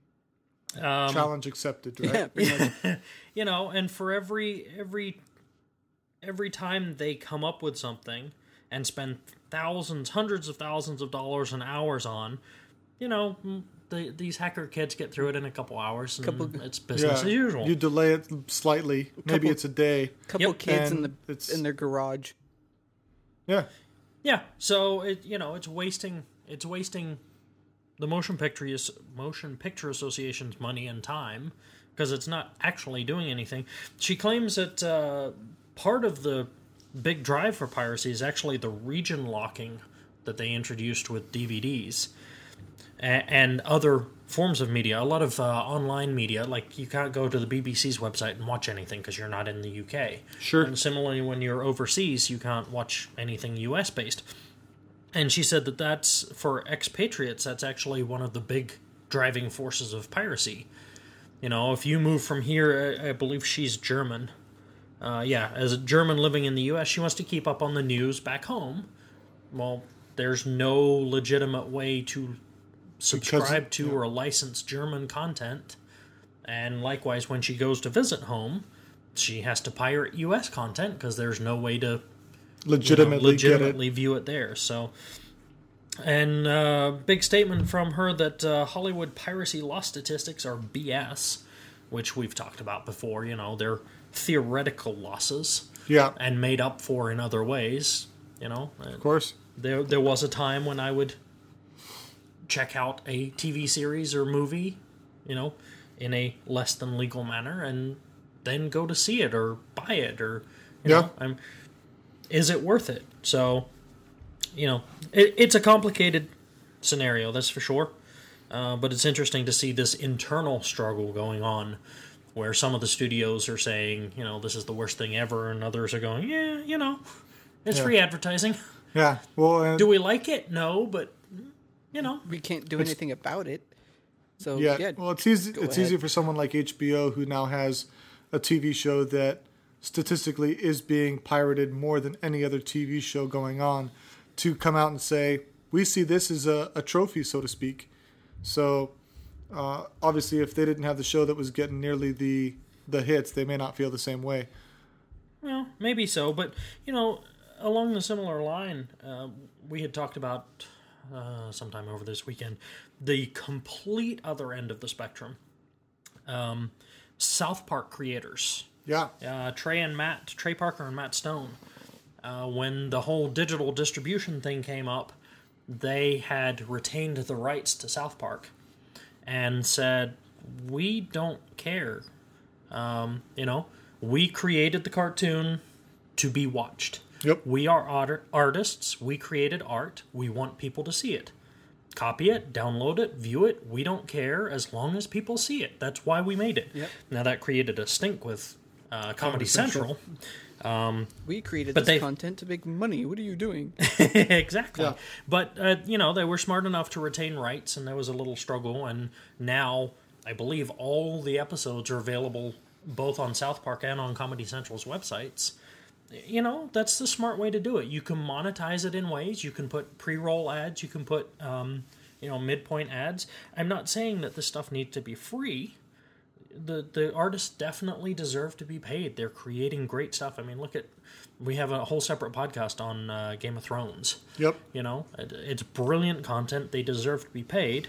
[SPEAKER 3] Um,
[SPEAKER 1] Challenge accepted, right?
[SPEAKER 4] Yeah, pretty much.
[SPEAKER 3] you know, and for every every every time they come up with something and spend thousands, hundreds of thousands of dollars and hours on, you know, the, these hacker kids get through it in a couple hours, and
[SPEAKER 4] Couple-
[SPEAKER 3] it's business
[SPEAKER 1] Yeah.
[SPEAKER 3] as usual.
[SPEAKER 1] You delay it slightly. Maybe
[SPEAKER 4] Couple-
[SPEAKER 1] it's a day.
[SPEAKER 4] Couple
[SPEAKER 3] Yep.
[SPEAKER 4] kids in
[SPEAKER 1] And
[SPEAKER 4] the
[SPEAKER 1] it's-
[SPEAKER 4] in their garage.
[SPEAKER 1] Yeah.
[SPEAKER 3] Yeah, so it you know it's wasting it's wasting the motion picture motion picture association's money and time because it's not actually doing anything. She claims that uh, part of the big drive for piracy is actually the region locking that they introduced with D V Ds a- and other forms of media. A lot of uh, online media, like you can't go to the B B C's website and watch anything because you're not in the U K.
[SPEAKER 1] Sure.
[SPEAKER 3] And similarly, when you're overseas, you can't watch anything U S based. And she said that that's, for expatriates, that's actually one of the big driving forces of piracy. You know, if you move from here, I, I believe she's German. Uh, yeah, as a German living in the U S, she wants to keep up on the news back home. Well, there's no legitimate way to subscribe
[SPEAKER 1] Because,
[SPEAKER 3] to
[SPEAKER 1] yeah.
[SPEAKER 3] or license German content. And likewise, when she goes to visit home, she has to pirate U S content because there's no way to
[SPEAKER 1] Legitimately,
[SPEAKER 3] you know, legitimately
[SPEAKER 1] get it.
[SPEAKER 3] view it there. So, and uh, big statement from her that uh, Hollywood piracy loss statistics are B S, which we've talked about before. You know, they're theoretical losses
[SPEAKER 1] Yeah,
[SPEAKER 3] and made up for in other ways. You know,
[SPEAKER 1] of course.
[SPEAKER 3] there there was a time when I would check out a T V series or movie, you know, in a less than legal manner, and then go to see it or buy it, or you
[SPEAKER 1] Yeah.
[SPEAKER 3] know, I'm. Is it worth it? So, you know, it, it's a complicated scenario, that's for sure. Uh, but it's interesting to see this internal struggle going on, where some of the studios are saying, you know, this is the worst thing ever, and others are going, yeah, you know, it's
[SPEAKER 1] Yeah.
[SPEAKER 3] free advertising.
[SPEAKER 1] Yeah. Well, and
[SPEAKER 3] Do we like it? No, but you know,
[SPEAKER 4] We can't do
[SPEAKER 1] It's-
[SPEAKER 4] anything about it. So
[SPEAKER 1] yeah.
[SPEAKER 4] yeah,
[SPEAKER 1] Well, it's easy.
[SPEAKER 4] go
[SPEAKER 1] It's
[SPEAKER 4] ahead.
[SPEAKER 1] easy for someone like H B O, who now has a T V show that statistically is being pirated more than any other T V show going on, to come out and say, we see this as a, a trophy, so to speak. So uh, obviously, if they didn't have the show that was getting nearly the the hits, they may not feel the same way.
[SPEAKER 3] well, maybe so. But you know, along the similar line, uh, we had talked about uh, sometime over this weekend the complete other end of the spectrum. Um, South Park creators.
[SPEAKER 1] Yeah.
[SPEAKER 3] uh, Trey and Matt, Trey Parker and Matt Stone, uh, when the whole digital distribution thing came up, they had retained the rights to South Park and said, we don't care. Um, you know, we created the cartoon to be watched.
[SPEAKER 1] Yep.
[SPEAKER 3] We are art- artists. We created art. We want people to see it. Copy it, download it, view it. We don't care as long as people see it. That's why we made it.
[SPEAKER 4] Yep.
[SPEAKER 3] Now that created a stink with uh, Comedy,
[SPEAKER 1] Comedy
[SPEAKER 3] Central.
[SPEAKER 1] Central.
[SPEAKER 4] we created
[SPEAKER 3] But
[SPEAKER 4] this
[SPEAKER 3] they-
[SPEAKER 4] content to make money. What are you doing?
[SPEAKER 3] Exactly.
[SPEAKER 1] Yeah.
[SPEAKER 3] But, uh, you know, they were smart enough to retain rights, and there was a little struggle. And now, I believe all the episodes are available both on South Park and on Comedy Central's websites. You know, that's the smart way to do it. You can monetize it in ways. You can put pre-roll ads. You can put, um, you know, midpoint ads. I'm not saying that this stuff needs to be free. The the artists definitely deserve to be paid. They're creating great stuff. I mean, look at, we have a whole separate podcast on uh, Game of Thrones.
[SPEAKER 1] Yep.
[SPEAKER 3] You know, it, it's brilliant content. They deserve to be paid.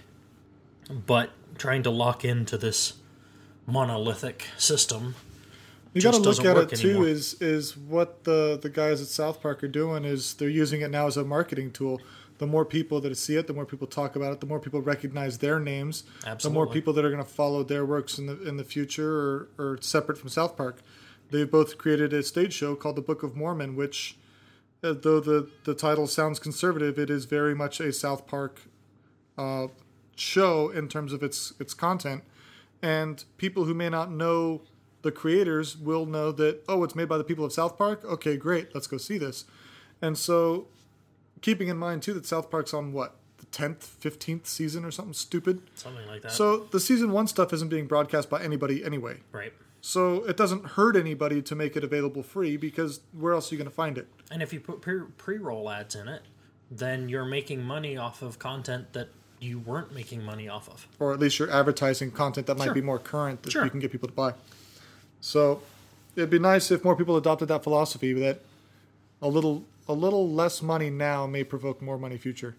[SPEAKER 3] But trying to lock into this monolithic system,
[SPEAKER 1] You got to
[SPEAKER 3] just
[SPEAKER 1] look
[SPEAKER 3] doesn't
[SPEAKER 1] at
[SPEAKER 3] work
[SPEAKER 1] it too.
[SPEAKER 3] anymore.
[SPEAKER 1] Is is what the the guys at South Park are doing? Is they're using it now as a marketing tool. The more people that see it, the more people talk about it, the more people recognize their names, the more
[SPEAKER 3] Absolutely.
[SPEAKER 1] people that are going to follow their works in the in the future, or, or separate from South Park. They both created a stage show called The Book of Mormon, which, uh, though the the title sounds conservative, it is very much a South Park uh, show in terms of its its content. And people who may not know the creators will know that, oh, it's made by the people of South Park? Okay, great, let's go see this. And so, keeping in mind, too, that South Park's on, what, the tenth, fifteenth season or something stupid?
[SPEAKER 3] something like that.
[SPEAKER 1] So, the season one stuff isn't being broadcast by anybody anyway.
[SPEAKER 3] Right.
[SPEAKER 1] So, it doesn't hurt anybody to make it available free, because where else are you going to find it?
[SPEAKER 3] And if you put pre- pre-roll ads in it, then you're making money off of content that you weren't making money off of.
[SPEAKER 1] Or at least you're advertising content that might
[SPEAKER 3] Sure.
[SPEAKER 1] be more current that
[SPEAKER 3] Sure.
[SPEAKER 1] you can get people to buy. So, it'd be nice if more people adopted that philosophy, that a little a little less money now may provoke more money future.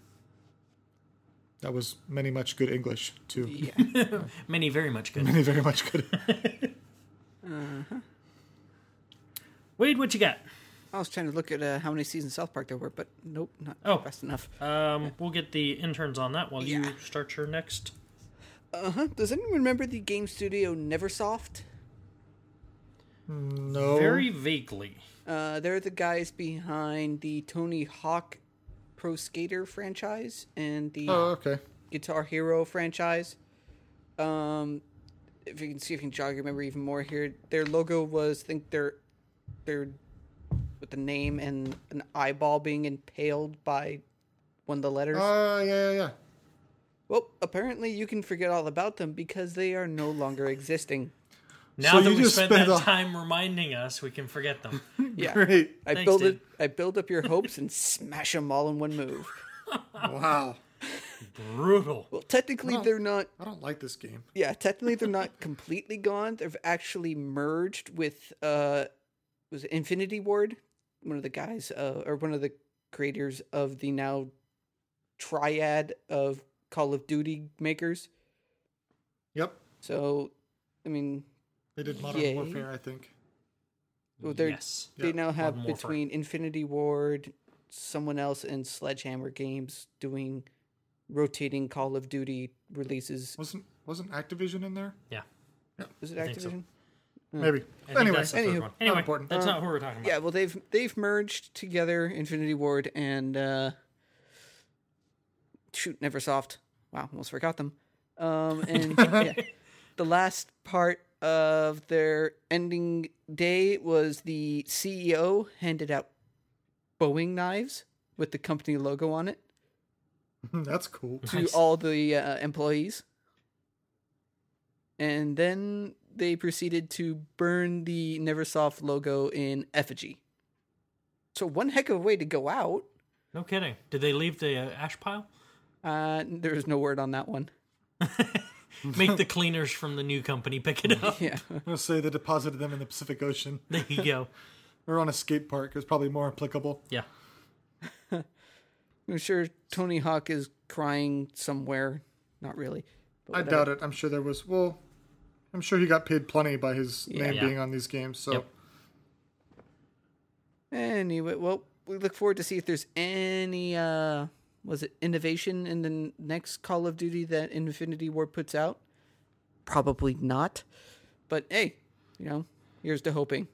[SPEAKER 1] That was many much good English, too.
[SPEAKER 4] Yeah.
[SPEAKER 3] Many very much good.
[SPEAKER 1] Many very much good.
[SPEAKER 3] Wade, what you got?
[SPEAKER 4] I was trying to look at uh, how many seasons of South Park there were, but nope, not
[SPEAKER 3] Oh.
[SPEAKER 4] fast enough.
[SPEAKER 3] Um, we'll get the interns on that while
[SPEAKER 4] Yeah.
[SPEAKER 3] you start your next.
[SPEAKER 4] Uh huh. Does anyone remember the game studio Neversoft?
[SPEAKER 1] No.
[SPEAKER 3] Very vaguely.
[SPEAKER 4] Uh, they're the guys behind the Tony Hawk Pro Skater franchise and the
[SPEAKER 1] Oh, okay.
[SPEAKER 4] Guitar Hero franchise. Um, if you can see if you can jog your memory even more here, their logo was, I think they're, they're with the name and an eyeball being impaled by one of the letters.
[SPEAKER 1] Oh, uh, yeah, yeah, yeah.
[SPEAKER 4] Well, apparently you can forget all about them because they are no longer existing.
[SPEAKER 3] Now
[SPEAKER 1] So
[SPEAKER 3] that
[SPEAKER 1] you
[SPEAKER 3] we
[SPEAKER 1] just
[SPEAKER 3] spent
[SPEAKER 1] spent
[SPEAKER 3] that
[SPEAKER 1] all-
[SPEAKER 3] time reminding us, we can forget them.
[SPEAKER 4] Yeah.
[SPEAKER 1] Great.
[SPEAKER 4] I
[SPEAKER 3] Thanks,
[SPEAKER 4] build
[SPEAKER 3] dude.
[SPEAKER 4] it. I build up your hopes and smash them all in one move.
[SPEAKER 1] Wow.
[SPEAKER 3] Brutal.
[SPEAKER 4] Well, technically
[SPEAKER 1] Well-
[SPEAKER 4] they're not.
[SPEAKER 1] I don't like this game.
[SPEAKER 4] Yeah, technically they're not completely gone. They've actually merged with uh, was it Infinity Ward, one of the guys, uh, or one of the creators of the now triad of Call of Duty makers.
[SPEAKER 1] Yep.
[SPEAKER 4] So, I mean,
[SPEAKER 1] They did Modern
[SPEAKER 4] Yay.
[SPEAKER 1] Warfare, I think.
[SPEAKER 4] well, they're
[SPEAKER 3] Yes.
[SPEAKER 4] they
[SPEAKER 1] Yep.
[SPEAKER 4] now have
[SPEAKER 3] Modern Warfare.
[SPEAKER 4] between Infinity Ward, someone else, and Sledgehammer Games doing rotating Call of Duty releases.
[SPEAKER 1] Wasn't wasn't Activision in there?
[SPEAKER 3] Yeah.
[SPEAKER 4] Is it
[SPEAKER 3] I think so.
[SPEAKER 4] Activision?
[SPEAKER 1] Maybe.
[SPEAKER 3] I think
[SPEAKER 1] Anyway.
[SPEAKER 3] that's the third
[SPEAKER 4] Anywho,
[SPEAKER 3] one. Anyway,
[SPEAKER 1] important.
[SPEAKER 3] that's
[SPEAKER 4] Uh,
[SPEAKER 3] not who we're talking about.
[SPEAKER 4] Yeah, well, they've they've merged together Infinity Ward and uh, shoot Neversoft. Wow, almost forgot them. Um, and yeah, the last part of their ending day was the C E O handed out Boeing knives with the company logo on it
[SPEAKER 1] That's cool.
[SPEAKER 4] to
[SPEAKER 3] Nice.
[SPEAKER 4] all the uh, employees. And then they proceeded to burn the Neversoft logo in effigy. So one heck of a way to go out.
[SPEAKER 3] No kidding. Did they leave the uh, ash pile?
[SPEAKER 4] Uh, there was no word on that one.
[SPEAKER 3] Make the cleaners from the new company pick it up.
[SPEAKER 4] Yeah.
[SPEAKER 1] I'm going to say they deposited them in the Pacific Ocean.
[SPEAKER 3] There you go.
[SPEAKER 1] Or on a skate park. It's probably more applicable.
[SPEAKER 3] Yeah.
[SPEAKER 4] I'm sure Tony Hawk is crying somewhere. Not really. but
[SPEAKER 1] I
[SPEAKER 4] whatever.
[SPEAKER 1] doubt it. I'm sure there was... Well, I'm sure he got paid plenty by his
[SPEAKER 4] Yeah.
[SPEAKER 1] name
[SPEAKER 3] Yeah.
[SPEAKER 1] being on these games. So
[SPEAKER 3] Yep.
[SPEAKER 4] Anyway, well, we look forward to see if there's any, uh, was it innovation in the n- next Call of Duty that Infinity Ward puts out? Probably not. But hey, you know, here's to hoping.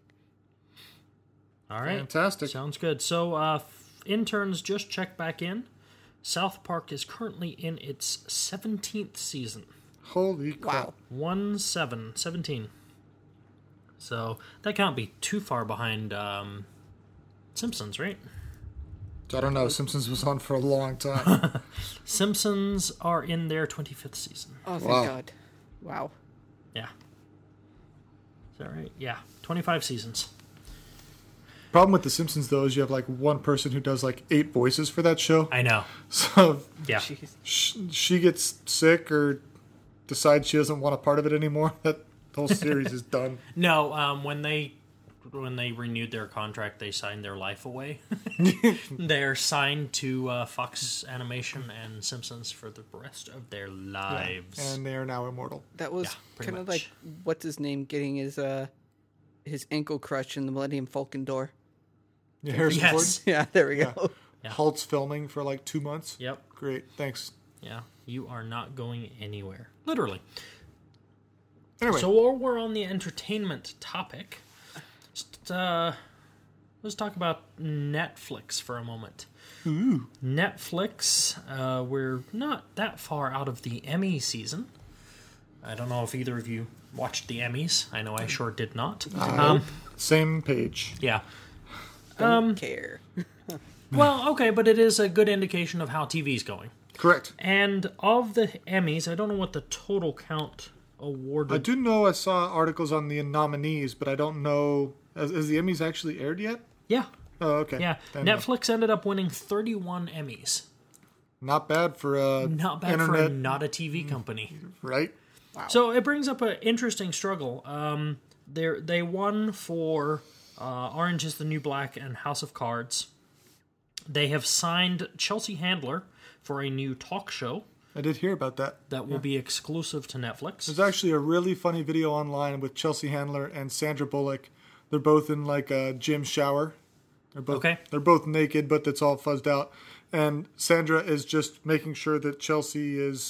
[SPEAKER 3] All right.
[SPEAKER 1] Fantastic.
[SPEAKER 3] Sounds good. So, uh, f- interns, just check back in. South Park is currently in its seventeenth season.
[SPEAKER 1] Holy crap.
[SPEAKER 4] Wow.
[SPEAKER 3] One, seven, seventeen. So, that can't be too far behind um, Simpsons, right?
[SPEAKER 1] I don't know. Simpsons was on for a long time.
[SPEAKER 3] Simpsons are in their twenty-fifth season.
[SPEAKER 4] Oh, thank
[SPEAKER 1] Wow.
[SPEAKER 4] God. Wow.
[SPEAKER 3] Yeah. Is that right? Yeah. twenty-five seasons.
[SPEAKER 1] Problem with The Simpsons, though, is you have like one person who does like eight voices for that show.
[SPEAKER 3] I know.
[SPEAKER 1] So
[SPEAKER 3] Yeah.
[SPEAKER 4] Jeez.
[SPEAKER 1] sh- she gets sick or decides she doesn't want a part of it anymore, that whole series is done.
[SPEAKER 3] No, um, when they when they renewed their contract, they signed their life away. They're signed to uh, Fox Animation and Simpsons for the rest of their lives.
[SPEAKER 1] And they are now immortal.
[SPEAKER 4] That was
[SPEAKER 3] Yeah, pretty
[SPEAKER 4] kind of
[SPEAKER 3] much.
[SPEAKER 4] like, what's his name getting his, uh, his ankle crushed in the Millennium Falcon door.
[SPEAKER 1] Yeah, Harrison
[SPEAKER 3] Yes.
[SPEAKER 4] Yeah, there we go.
[SPEAKER 1] Ford.
[SPEAKER 3] Yeah.
[SPEAKER 1] Halt's filming for like two months.
[SPEAKER 3] Yep.
[SPEAKER 1] Great. Thanks.
[SPEAKER 3] Yeah. You are not going anywhere. Literally.
[SPEAKER 1] Anyway,
[SPEAKER 3] So while we're on the entertainment topic, just, uh, let's talk about Netflix for a moment.
[SPEAKER 1] ooh,
[SPEAKER 3] Netflix, uh, we're not that far out of the Emmy season. I don't know if either of you watched the Emmys. I know I sure did not. Um,
[SPEAKER 1] same page.
[SPEAKER 3] yeah.
[SPEAKER 4] Don't care.
[SPEAKER 3] Well, okay, but it is a good indication of how T V's going.
[SPEAKER 1] Correct.
[SPEAKER 3] And of the Emmys, I don't know what the total count awarded.
[SPEAKER 1] I do know I saw articles on the nominees, but I don't know. Has, has the Emmys actually aired yet?
[SPEAKER 3] Yeah,
[SPEAKER 1] Oh, okay.
[SPEAKER 3] yeah.
[SPEAKER 1] Then
[SPEAKER 3] Netflix ended up winning thirty-one Emmys.
[SPEAKER 1] Not bad for a
[SPEAKER 3] Not bad for
[SPEAKER 1] internet,
[SPEAKER 3] a not a T V company.
[SPEAKER 1] right?
[SPEAKER 3] So it brings up an interesting struggle. Um, they they won for uh, Orange is the New Black and House of Cards. They have signed Chelsea Handler for a new talk show
[SPEAKER 1] I did hear about that.
[SPEAKER 3] that will be exclusive to Netflix.
[SPEAKER 1] There's actually a really funny video online with Chelsea Handler and Sandra Bullock. They're both in like a gym shower. They're both
[SPEAKER 3] Okay.
[SPEAKER 1] they're both naked, but it's all fuzzed out. And Sandra is just making sure that Chelsea is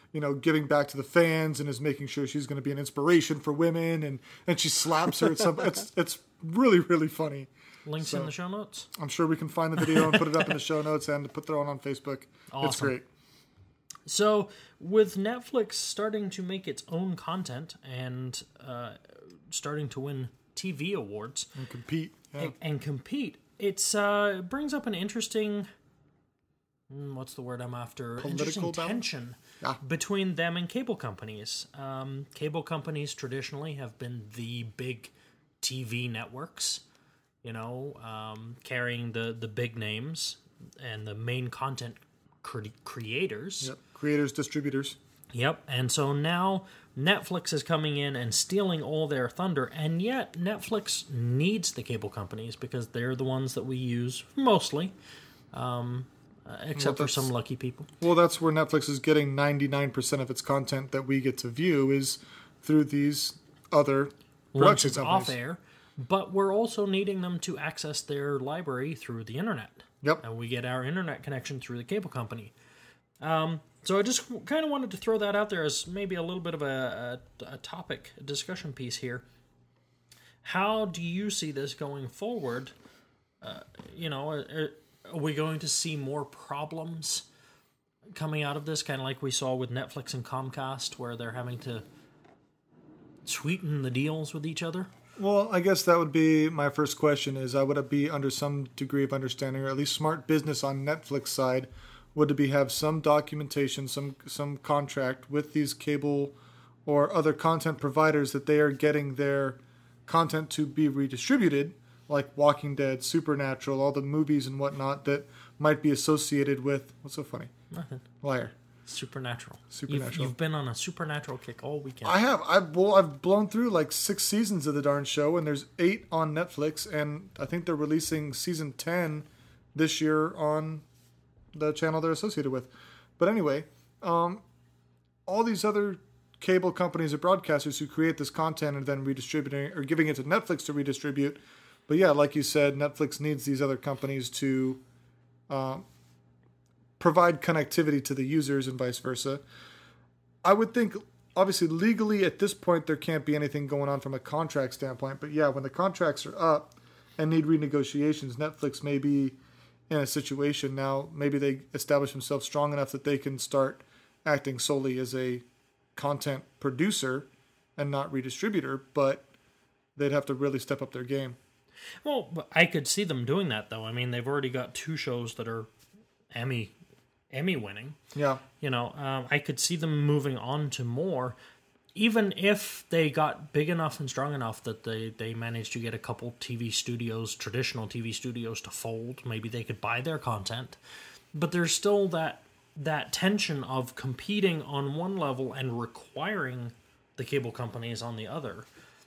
[SPEAKER 1] you know, giving back to the fans and is making sure she's going to be an inspiration for women, and, and she slaps her. At some, it's it's really, really funny.
[SPEAKER 3] Links
[SPEAKER 1] So,
[SPEAKER 3] in the show notes.
[SPEAKER 1] I'm sure we can find the video and put it up in the show notes and put that on on Facebook. It's
[SPEAKER 3] Awesome.
[SPEAKER 1] great.
[SPEAKER 3] So, with Netflix starting to make its own content and uh, starting to win T V awards
[SPEAKER 1] And compete. Yeah.
[SPEAKER 3] and, and compete, it's uh, it brings up an interesting, mm, what's the word I'm after?
[SPEAKER 1] Political
[SPEAKER 3] interesting
[SPEAKER 1] balance?
[SPEAKER 3] tension
[SPEAKER 1] Yeah.
[SPEAKER 3] between them and cable companies. Um, cable companies traditionally have been the big T V networks, you know, um, carrying the, the big names and the main content cre- creators.
[SPEAKER 1] Yep. Creators, distributors.
[SPEAKER 3] Yep, and so now Netflix is coming in and stealing all their thunder, and yet Netflix needs the cable companies because they're the ones that we use mostly, um, uh, except for
[SPEAKER 1] that's-
[SPEAKER 3] some lucky people.
[SPEAKER 1] Well, that's where Netflix is getting ninety-nine percent of its content that we get to view is through these other
[SPEAKER 3] Once
[SPEAKER 1] production
[SPEAKER 3] it's
[SPEAKER 1] companies.
[SPEAKER 3] off air, but we're also needing them to access their library through the internet.
[SPEAKER 1] Yep.
[SPEAKER 3] And we get our internet connection through the cable company. Um, so I just kind of wanted to throw that out there as maybe a little bit of a, a, a topic, a discussion piece here. How do you see this going forward? Uh, you know, are, are we going to see more problems coming out of this, kind of like we saw with Netflix and Comcast, where they're having to sweeten the deals with each other?
[SPEAKER 1] Well, I guess that would be my first question is I would be under some degree of understanding, or at least smart business on Netflix side, would to be have some documentation, some some contract with these cable or other content providers that they are getting their content to be redistributed, like Walking Dead, Supernatural, all the movies and whatnot that might be associated with, what's so funny?
[SPEAKER 3] Nothing.
[SPEAKER 1] Liar.
[SPEAKER 3] Supernatural.
[SPEAKER 1] Supernatural.
[SPEAKER 3] You've, you've been on a supernatural kick all weekend.
[SPEAKER 1] I have. I've well, I've blown through like six seasons of the darn show, and there's eight on Netflix, and I think they're releasing season ten this year on the channel they're associated with. But anyway, um, all these other cable companies or broadcasters who create this content and then redistributing or giving it to Netflix to redistribute. But yeah, like you said, Netflix needs these other companies to uh, provide connectivity to the users and vice versa. I would think, obviously, legally at this point, there can't be anything going on from a contract standpoint. But yeah, when the contracts are up and need renegotiations, Netflix may be in a situation now, maybe they establish themselves strong enough that they can start acting solely as a content producer and not redistributor, but they'd have to really step up their game.
[SPEAKER 3] Well, but I could see them doing that, though. I mean, they've already got two shows that are Emmy Emmy winning.
[SPEAKER 1] Yeah.
[SPEAKER 3] You know, um, I could see them moving on to more, even if they got big enough and strong enough that they, they managed to get a couple T V studios, traditional T V studios, to fold. Maybe they could buy their content. But there's still that that tension of competing on one level and requiring the cable companies on the other.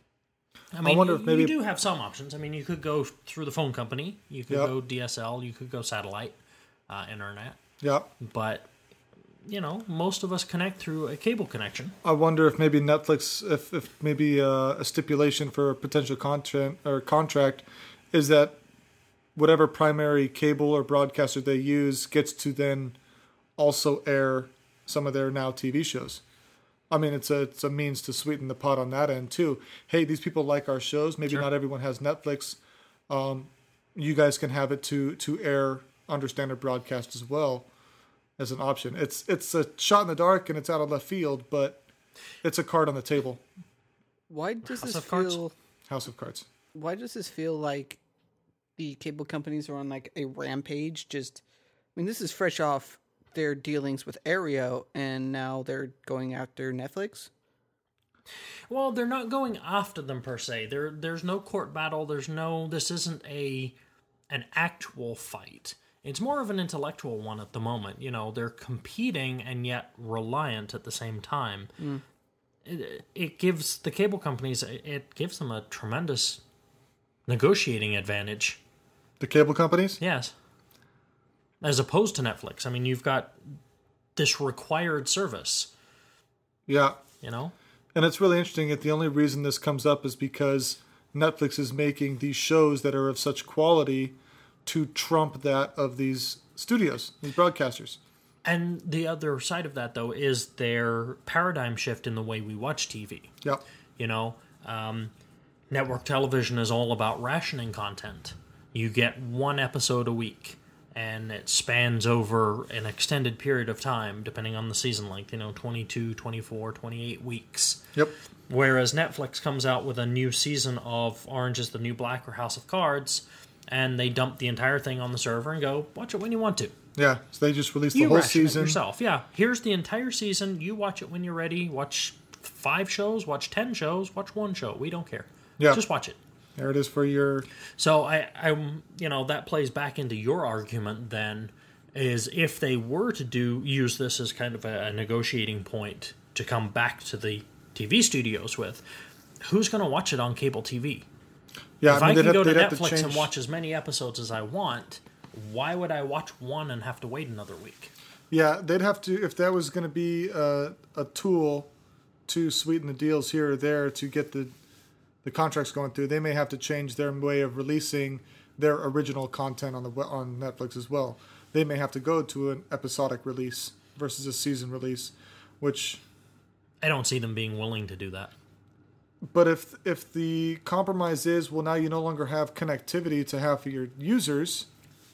[SPEAKER 3] I mean,
[SPEAKER 1] wonder
[SPEAKER 3] you,
[SPEAKER 1] if maybe-
[SPEAKER 3] you do have some options. I mean, you could go through the phone company. You could
[SPEAKER 1] Yep.
[SPEAKER 3] go D S L. You could go satellite uh, internet.
[SPEAKER 1] Yeah.
[SPEAKER 3] But, you know, most of us connect through a cable connection.
[SPEAKER 1] I wonder if maybe Netflix, if, if maybe uh, a stipulation for a potential content or contract is that whatever primary cable or broadcaster they use gets to then also air some of their now T V shows. I mean, it's a it's a means to sweeten the pot on that end too. Hey, these people like our shows. Maybe
[SPEAKER 3] Sure.
[SPEAKER 1] not everyone has Netflix. Um, you guys can have it to to air under standard broadcast as well as an option. It's it's a shot in the dark and it's out of left field, but it's a card on the table.
[SPEAKER 4] Why does
[SPEAKER 3] House
[SPEAKER 4] this
[SPEAKER 3] of Cards?
[SPEAKER 4] feel?
[SPEAKER 1] House of Cards.
[SPEAKER 4] Why does this feel like the cable companies are on like a rampage? Just, I mean, this is fresh off their dealings with Aereo, and now they're going after Netflix.
[SPEAKER 3] Well, they're not going after them per se. There, there's no court battle. There's no. This isn't a an actual fight. It's more of an intellectual one at the moment. You know, they're competing and yet reliant at the same time.
[SPEAKER 4] Mm.
[SPEAKER 3] It, it gives the cable companies. It gives them a tremendous negotiating advantage.
[SPEAKER 1] The cable companies?
[SPEAKER 3] Yes. As opposed to Netflix. I mean, you've got this required service.
[SPEAKER 1] Yeah.
[SPEAKER 3] You know?
[SPEAKER 1] And it's really interesting that the only reason this comes up is because Netflix is making these shows that are of such quality to trump that of these studios, these broadcasters.
[SPEAKER 3] And the other side of that, though, is their paradigm shift in the way we watch T V.
[SPEAKER 1] Yep.
[SPEAKER 3] You know, um, network television is all about rationing content. You get one episode a week, and it spans over an extended period of time, depending on the season length, you know, twenty-two, twenty-four, twenty-eight weeks.
[SPEAKER 1] Yep.
[SPEAKER 3] Whereas Netflix comes out with a new season of Orange is the New Black or House of Cards, and they dump the entire thing on the server and go, watch it when you want to.
[SPEAKER 1] Yeah, so they just released the
[SPEAKER 3] You
[SPEAKER 1] whole
[SPEAKER 3] ration
[SPEAKER 1] season.
[SPEAKER 3] it yourself. Yeah, here's the entire season. You watch it when you're ready. Watch five shows, watch ten shows, watch one show. We don't care.
[SPEAKER 1] Yeah.
[SPEAKER 3] Just watch it.
[SPEAKER 1] There it is for your...
[SPEAKER 3] So I, I'm, you know, that plays back into your argument then, is if they were to do use this as kind of a, a negotiating point to come back to the T V studios with, who's going to watch it on cable T V?
[SPEAKER 1] Yeah,
[SPEAKER 3] if
[SPEAKER 1] I,
[SPEAKER 3] I,
[SPEAKER 1] mean,
[SPEAKER 3] can
[SPEAKER 1] they'd
[SPEAKER 3] go
[SPEAKER 1] have,
[SPEAKER 3] to
[SPEAKER 1] they'd have
[SPEAKER 3] Netflix
[SPEAKER 1] change...
[SPEAKER 3] and watch as many episodes as I want, why would I watch one and have to wait another week?
[SPEAKER 1] Yeah, they'd have to, if that was going to be a, a tool to sweeten the deals here or there to get the the contracts going through, they may have to change their way of releasing their original content on the on Netflix as well. They may have to go to an episodic release versus a season release, which...
[SPEAKER 3] I don't see them being willing to do that.
[SPEAKER 1] But if if the compromise is, well, now you no longer have connectivity to half of your users,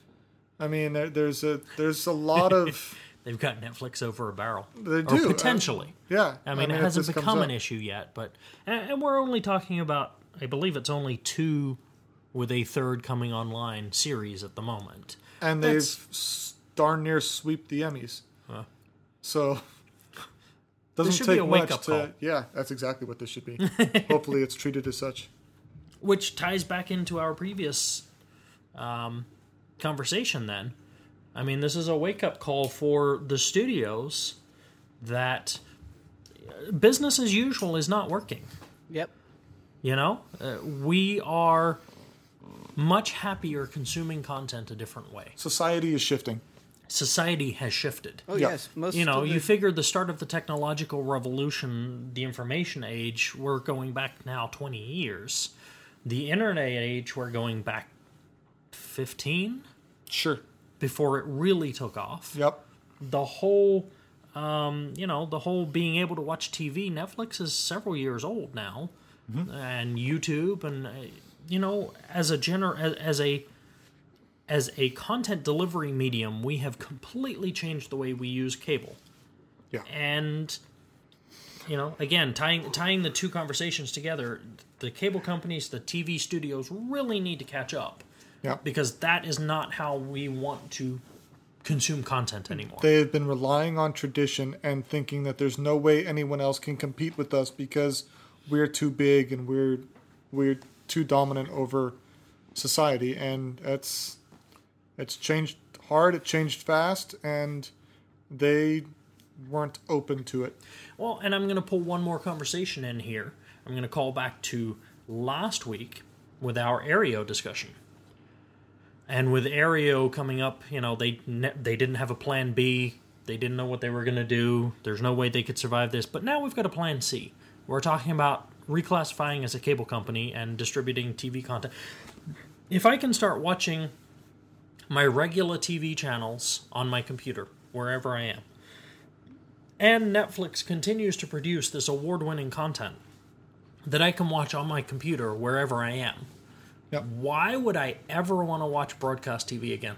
[SPEAKER 1] I mean, there, there's a there's a lot of...
[SPEAKER 3] They've got Netflix over a barrel.
[SPEAKER 1] They
[SPEAKER 3] Or
[SPEAKER 1] do.
[SPEAKER 3] potentially.
[SPEAKER 1] Uh, yeah.
[SPEAKER 3] I mean,
[SPEAKER 1] I mean,
[SPEAKER 3] it
[SPEAKER 1] if
[SPEAKER 3] hasn't
[SPEAKER 1] this comes
[SPEAKER 3] become an
[SPEAKER 1] up-
[SPEAKER 3] issue yet, but and and we're only talking about, I believe it's only two with a third coming online series at the moment.
[SPEAKER 1] And
[SPEAKER 3] That's-
[SPEAKER 1] they've s- darn near sweep the Emmys.
[SPEAKER 3] Huh.
[SPEAKER 1] So doesn't
[SPEAKER 3] should
[SPEAKER 1] take
[SPEAKER 3] be a
[SPEAKER 1] much
[SPEAKER 3] wake-up
[SPEAKER 1] to
[SPEAKER 3] call.
[SPEAKER 1] yeah, that's exactly what this should be. Hopefully it's treated as such.
[SPEAKER 3] Which ties back into our previous um, conversation then. I mean, this is a wake-up call for the studios that business as usual is not working.
[SPEAKER 4] Yep.
[SPEAKER 3] You know? Uh, we are much happier consuming content a different way.
[SPEAKER 1] Society is shifting.
[SPEAKER 3] Society has shifted.
[SPEAKER 4] Oh
[SPEAKER 1] Yeah.
[SPEAKER 4] yes. Most
[SPEAKER 3] You know,
[SPEAKER 4] of the,
[SPEAKER 3] you figure the start of the technological revolution, the information age, we're going back now twenty years. The internet age, we're going back fifteen
[SPEAKER 1] Sure.
[SPEAKER 3] before it really took off.
[SPEAKER 1] Yep.
[SPEAKER 3] The whole, um, you know, the whole being able to watch T V, Netflix is several years old now, and YouTube, and uh, you know, as a gener- as, as a as a content delivery medium, we have completely changed the way we use cable.
[SPEAKER 1] Yeah.
[SPEAKER 3] And you know, again, tying tying the two conversations together, the cable companies, the T V studios really need to catch up.
[SPEAKER 1] Yeah.
[SPEAKER 3] Because that is not how we want to consume content anymore.
[SPEAKER 1] They have been relying on tradition and thinking that there's no way anyone else can compete with us because we're too big and we're we're too dominant over society, and it's it's changed hard, it changed fast, and they weren't open to it.
[SPEAKER 3] Well, and I'm going to pull one more conversation in here. I'm going to call back to last week with our Aereo discussion. And with Aereo coming up, you know, they ne- they didn't have a plan B. They didn't know what they were going to do. There's no way they could survive this. But now we've got a plan C. We're talking about reclassifying as a cable company and distributing T V content. If I can start watching my regular T V channels on my computer, wherever I am, and Netflix continues to produce this award-winning content that I can watch on my computer wherever I am,
[SPEAKER 1] Yep.
[SPEAKER 3] why would I ever want to watch broadcast T V again?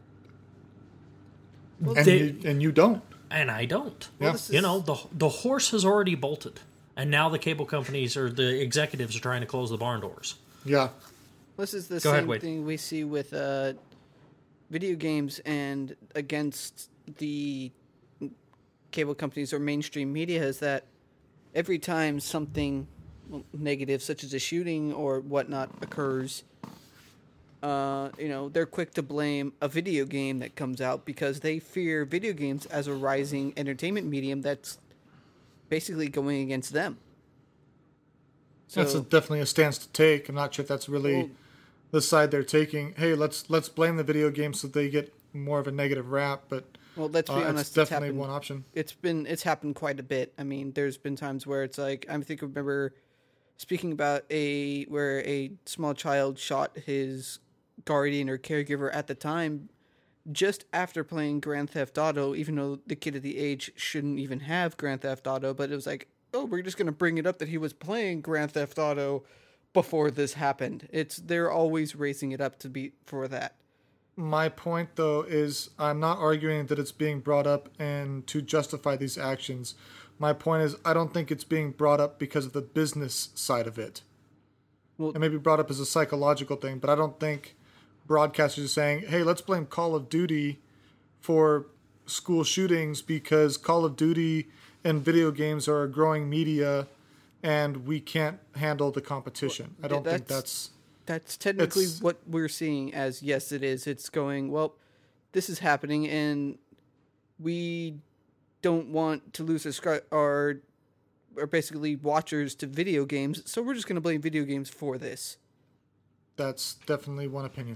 [SPEAKER 1] And
[SPEAKER 3] They-
[SPEAKER 1] you, and you don't.
[SPEAKER 3] And I don't.
[SPEAKER 1] Yeah.
[SPEAKER 4] this
[SPEAKER 3] You
[SPEAKER 4] is-
[SPEAKER 3] know, the the horse has already bolted, and now the cable companies or the executives are trying to close the barn doors.
[SPEAKER 1] Yeah.
[SPEAKER 4] This is the
[SPEAKER 3] Go ahead,
[SPEAKER 4] same
[SPEAKER 3] Wade.
[SPEAKER 4] thing we see with uh, video games and against the cable companies or mainstream media is that every time something well, negative, such as a shooting or whatnot, occurs, uh, you know, they're quick to blame a video game that comes out because they fear video games as a rising entertainment medium that's basically going against them.
[SPEAKER 1] That's a, definitely a stance to take. I'm not sure if that's really
[SPEAKER 4] Well-
[SPEAKER 1] the side they're taking. Hey, let's let's blame the video games so they get more of a negative rap, but
[SPEAKER 4] Well, let's be
[SPEAKER 1] uh,
[SPEAKER 4] honest,
[SPEAKER 1] it's
[SPEAKER 4] it's
[SPEAKER 1] definitely
[SPEAKER 4] happened-
[SPEAKER 1] one option.
[SPEAKER 4] it's been it's happened quite a bit. I mean, there's been times where it's like I think I remember speaking about a where a small child shot his guardian or caregiver at the time just after playing Grand Theft Auto, even though the kid at the age shouldn't even have Grand Theft Auto, but it was like, oh, we're just going to bring it up that he was playing Grand Theft Auto before this happened. It's they're always raising it up to be for that.
[SPEAKER 1] My point, though, is I'm not arguing that it's being brought up and to justify these actions. My point is I don't think it's being brought up because of the business side of it.
[SPEAKER 4] Well,
[SPEAKER 1] It may be brought up as a psychological thing, but I don't think broadcasters are saying, hey, let's blame Call of Duty for school shootings because Call of Duty and video games are a growing media and we can't handle the competition. I don't think that's...
[SPEAKER 4] That's technically
[SPEAKER 1] It's-
[SPEAKER 4] what we're seeing as, yes, it is. It's going, well, this is happening, and we don't want to lose our, scri- our, our basically watchers to video games, so we're just going to blame video games for this.
[SPEAKER 1] That's definitely one opinion.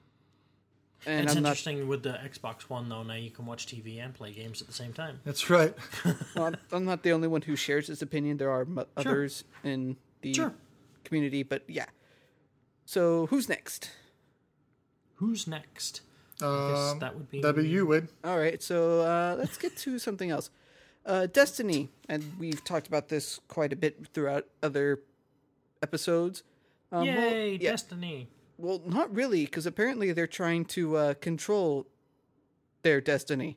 [SPEAKER 4] And
[SPEAKER 3] it's
[SPEAKER 4] I'm not,
[SPEAKER 3] interesting with the Xbox One, though. Now you can watch T V and play games at the same time.
[SPEAKER 1] That's right.
[SPEAKER 4] well, I'm- I'm not the only one who shares this opinion. There are m- others in the
[SPEAKER 3] Sure.
[SPEAKER 4] community, but yeah. So, who's next?
[SPEAKER 3] Who's next? I guess
[SPEAKER 1] Um,
[SPEAKER 3] that would be
[SPEAKER 1] that'd be you, Wade.
[SPEAKER 4] All right, so uh, let's get to something else. Uh, Destiny, and we've talked about this quite a bit throughout other episodes. Um, well,
[SPEAKER 3] Yay,
[SPEAKER 4] yeah,
[SPEAKER 3] Destiny!
[SPEAKER 4] well, not really, because apparently they're trying to uh, control their destiny.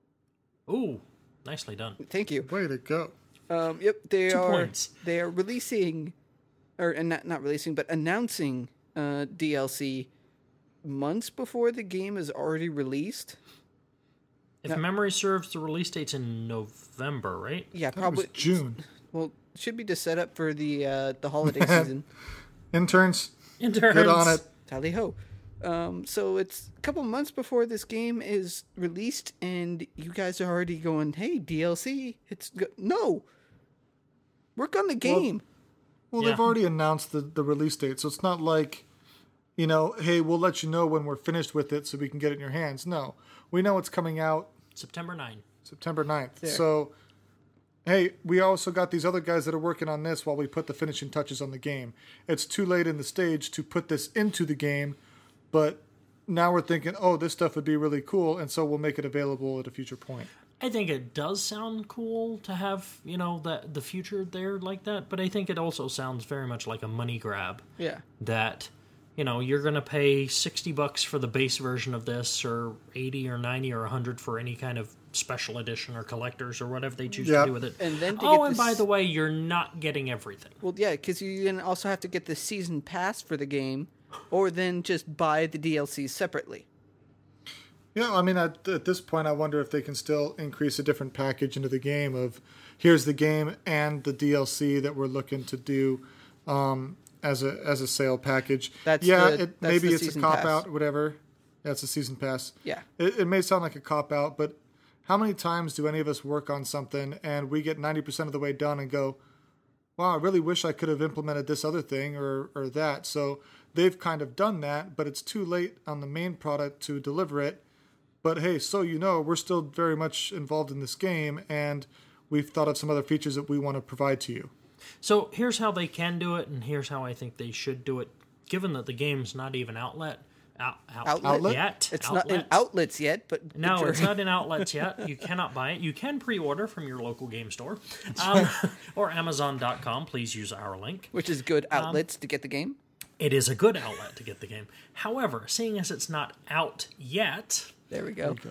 [SPEAKER 3] Ooh, nicely done.
[SPEAKER 4] Thank you.
[SPEAKER 1] Way to go.
[SPEAKER 4] Um, yep, they
[SPEAKER 3] Two
[SPEAKER 4] are.
[SPEAKER 3] points.
[SPEAKER 4] They are releasing, or uh, not not releasing, but announcing uh, D L C months before the game is already released.
[SPEAKER 3] If memory serves, the release date's in November, right?
[SPEAKER 4] Yeah,
[SPEAKER 1] I thought it
[SPEAKER 4] probably.
[SPEAKER 1] was June.
[SPEAKER 4] Well, it should be to set up for the uh, the holiday season.
[SPEAKER 1] Interns,
[SPEAKER 3] Interns.
[SPEAKER 1] get on it.
[SPEAKER 4] Tally ho. Um, so it's a couple months before this game is released, and you guys are already going, "Hey, D L C, it's go-. no, work on the game."
[SPEAKER 1] Well,
[SPEAKER 3] Yeah.
[SPEAKER 1] they've already announced the, the release date, so it's not like, you know, hey, we'll let you know when we're finished with it so we can get it in your hands. No, we know it's coming out
[SPEAKER 3] September ninth.
[SPEAKER 1] September ninth.
[SPEAKER 4] There.
[SPEAKER 1] So, hey, we also got these other guys that are working on this while we put the finishing touches on the game. It's too late in the stage to put this into the game, but now we're thinking, oh, this stuff would be really cool, and so we'll make it available at a future point.
[SPEAKER 3] I think it does sound cool to have, you know, that the future there like that, but I think it also sounds very much like a money grab.
[SPEAKER 4] Yeah.
[SPEAKER 3] That, you know, you're going to pay sixty bucks for the base version of this, or eighty or ninety or one hundred for any kind of special edition or collectors or whatever they choose
[SPEAKER 1] Yeah.
[SPEAKER 3] to do with it.
[SPEAKER 4] And then to
[SPEAKER 3] oh,
[SPEAKER 4] get
[SPEAKER 3] and
[SPEAKER 4] this-
[SPEAKER 3] by the way, you're not getting everything.
[SPEAKER 4] Well, yeah, because you then also have to get the season pass for the game, or then just buy the D L C separately.
[SPEAKER 1] Yeah, I mean, at, at this point, I wonder if they can still increase a different package into the game of here's the game and the D L C that we're looking to do um, as a as a sale package.
[SPEAKER 4] That's
[SPEAKER 1] yeah,
[SPEAKER 4] the-
[SPEAKER 1] it,
[SPEAKER 4] that's
[SPEAKER 1] maybe
[SPEAKER 4] the
[SPEAKER 1] it's a
[SPEAKER 4] season
[SPEAKER 1] cop
[SPEAKER 4] pass.
[SPEAKER 1] out or whatever. That's a season pass.
[SPEAKER 4] Yeah.
[SPEAKER 1] It, it may sound like a cop out, but how many times do any of us work on something and we get ninety percent of the way done and go, wow, I really wish I could have implemented this other thing or, or that. So they've kind of done that, but it's too late on the main product to deliver it. But hey, so you know, we're still very much involved in this game, and we've thought of some other features that we want to provide to you.
[SPEAKER 3] So here's how they can do it, and here's how I think they should do it, given that the game's not even outlet out, out,
[SPEAKER 4] Outlet?
[SPEAKER 1] Outlet?
[SPEAKER 3] yet.
[SPEAKER 4] It's not in
[SPEAKER 3] Outlet.
[SPEAKER 4] outlets yet, but
[SPEAKER 3] No,
[SPEAKER 4] but
[SPEAKER 3] it's
[SPEAKER 4] you're-
[SPEAKER 3] not in outlets yet. You cannot buy it. You can pre-order from your local game store um, or Amazon dot com. Please use our link.
[SPEAKER 4] which is good outlets to get the game.
[SPEAKER 3] It is a good outlet to get the game. However, seeing as it's not out yet,
[SPEAKER 4] There we go.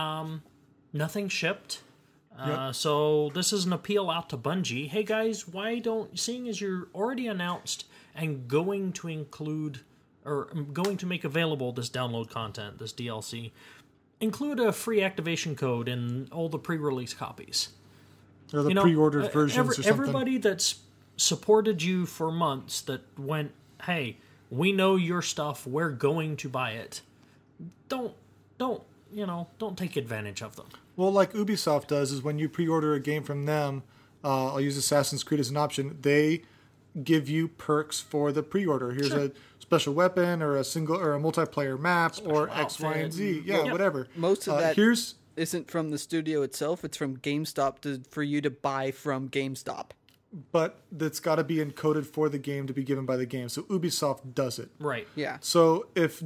[SPEAKER 3] nothing shipped. Uh, so this is an appeal out to Bungie. Hey guys, why don't, seeing as you're already announced and going to include, or going to make available this download content, this D L C, include a free activation code in all the pre-release copies.
[SPEAKER 1] Or the
[SPEAKER 3] You know,
[SPEAKER 1] pre-ordered
[SPEAKER 3] uh,
[SPEAKER 1] versions
[SPEAKER 3] every-
[SPEAKER 1] or something.
[SPEAKER 3] Everybody that's supported you for months that went, hey, we know your stuff, we're going to buy it. Don't, don't, you know, don't take advantage of them.
[SPEAKER 1] Well, like Ubisoft does, is when you pre-order a game from them, uh, I'll use Assassin's Creed as an option, they give you perks for the pre-order. Here's
[SPEAKER 3] Sure.
[SPEAKER 1] a special weapon or a single or a multiplayer map or
[SPEAKER 3] Special
[SPEAKER 1] X, Y, and
[SPEAKER 3] outfit.
[SPEAKER 1] Z. Yeah,
[SPEAKER 3] Yeah.
[SPEAKER 1] whatever.
[SPEAKER 4] Most of
[SPEAKER 1] Uh,
[SPEAKER 4] that
[SPEAKER 1] Here's
[SPEAKER 4] isn't from the studio itself. It's from GameStop to, for you to buy from GameStop.
[SPEAKER 1] but that's got to be encoded for the game to be given by the game. So Ubisoft does it.
[SPEAKER 3] Right.
[SPEAKER 4] Yeah.
[SPEAKER 1] So if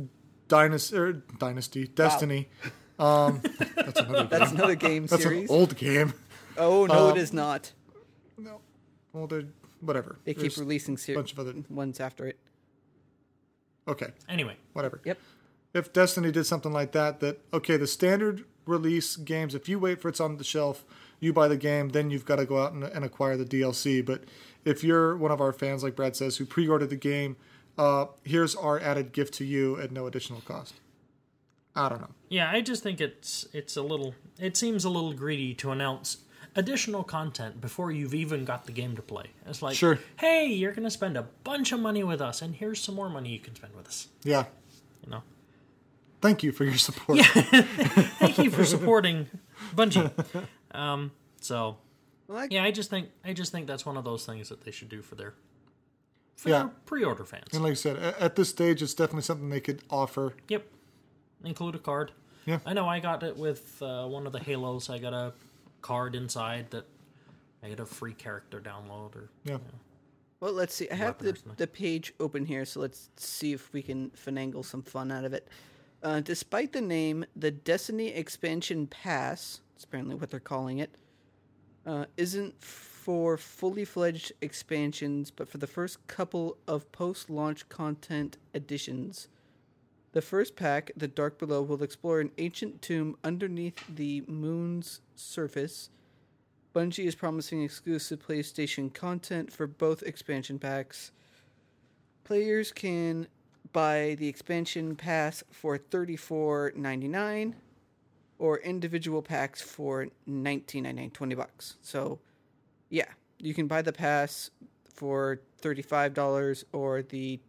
[SPEAKER 1] Dynasty, or Dynasty, Destiny. Wow. Um, that's another game.
[SPEAKER 4] That's another game
[SPEAKER 1] That's
[SPEAKER 4] series.
[SPEAKER 1] an old game.
[SPEAKER 4] Oh, no,
[SPEAKER 1] Um,
[SPEAKER 4] it is not.
[SPEAKER 1] No. Well, they're, whatever.
[SPEAKER 4] They keep
[SPEAKER 1] There's
[SPEAKER 4] releasing
[SPEAKER 1] a
[SPEAKER 4] ser-
[SPEAKER 1] bunch of other...
[SPEAKER 4] ones after it.
[SPEAKER 1] Okay.
[SPEAKER 3] Anyway.
[SPEAKER 1] Whatever.
[SPEAKER 4] Yep.
[SPEAKER 1] If Destiny did something like that, that, okay, the standard release games, if you wait for it's on the shelf, you buy the game, then you've got to go out and, and acquire the D L C. But if you're one of our fans, like Brad says, who pre-ordered the game, uh, here's our added gift to you at no additional cost. I don't know.
[SPEAKER 3] Yeah, I just think it's it's a little... It seems a little greedy to announce additional content before you've even got the game to play. It's like,
[SPEAKER 1] Sure.
[SPEAKER 3] hey, you're going to spend a bunch of money with us, and here's some more money you can spend with us.
[SPEAKER 1] Yeah.
[SPEAKER 3] You know?
[SPEAKER 1] Thank you for your support.
[SPEAKER 3] Yeah. Thank you for supporting Bungie. Um, so,
[SPEAKER 4] Well, I-
[SPEAKER 3] yeah, I just think I just think that's one of those things that they should do for their for
[SPEAKER 1] Yeah.
[SPEAKER 3] their pre-order fans.
[SPEAKER 1] And like I said, a- at this stage, it's definitely something they could offer.
[SPEAKER 3] Yep. Include a card.
[SPEAKER 1] Yeah.
[SPEAKER 3] I know I got it with uh, one of the Halos. I got a card inside that I get a free character download. Or
[SPEAKER 1] Yeah.
[SPEAKER 4] Well, let's see. I have
[SPEAKER 3] Weapon
[SPEAKER 4] the,
[SPEAKER 3] or something.
[SPEAKER 4] the page open here, so let's see if we can finagle some fun out of it. Uh, despite the name, the Destiny Expansion Pass, that's apparently what they're calling it, uh, isn't for fully fledged expansions, but for the first couple of post-launch content additions. The first pack, The Dark Below, will explore an ancient tomb underneath the moon's surface. Bungie is promising exclusive PlayStation content for both expansion packs. Players can buy the expansion pass for thirty-four ninety-nine or individual packs for nineteen ninety-nine, twenty bucks. So, yeah, you can buy the pass for thirty-five dollars or the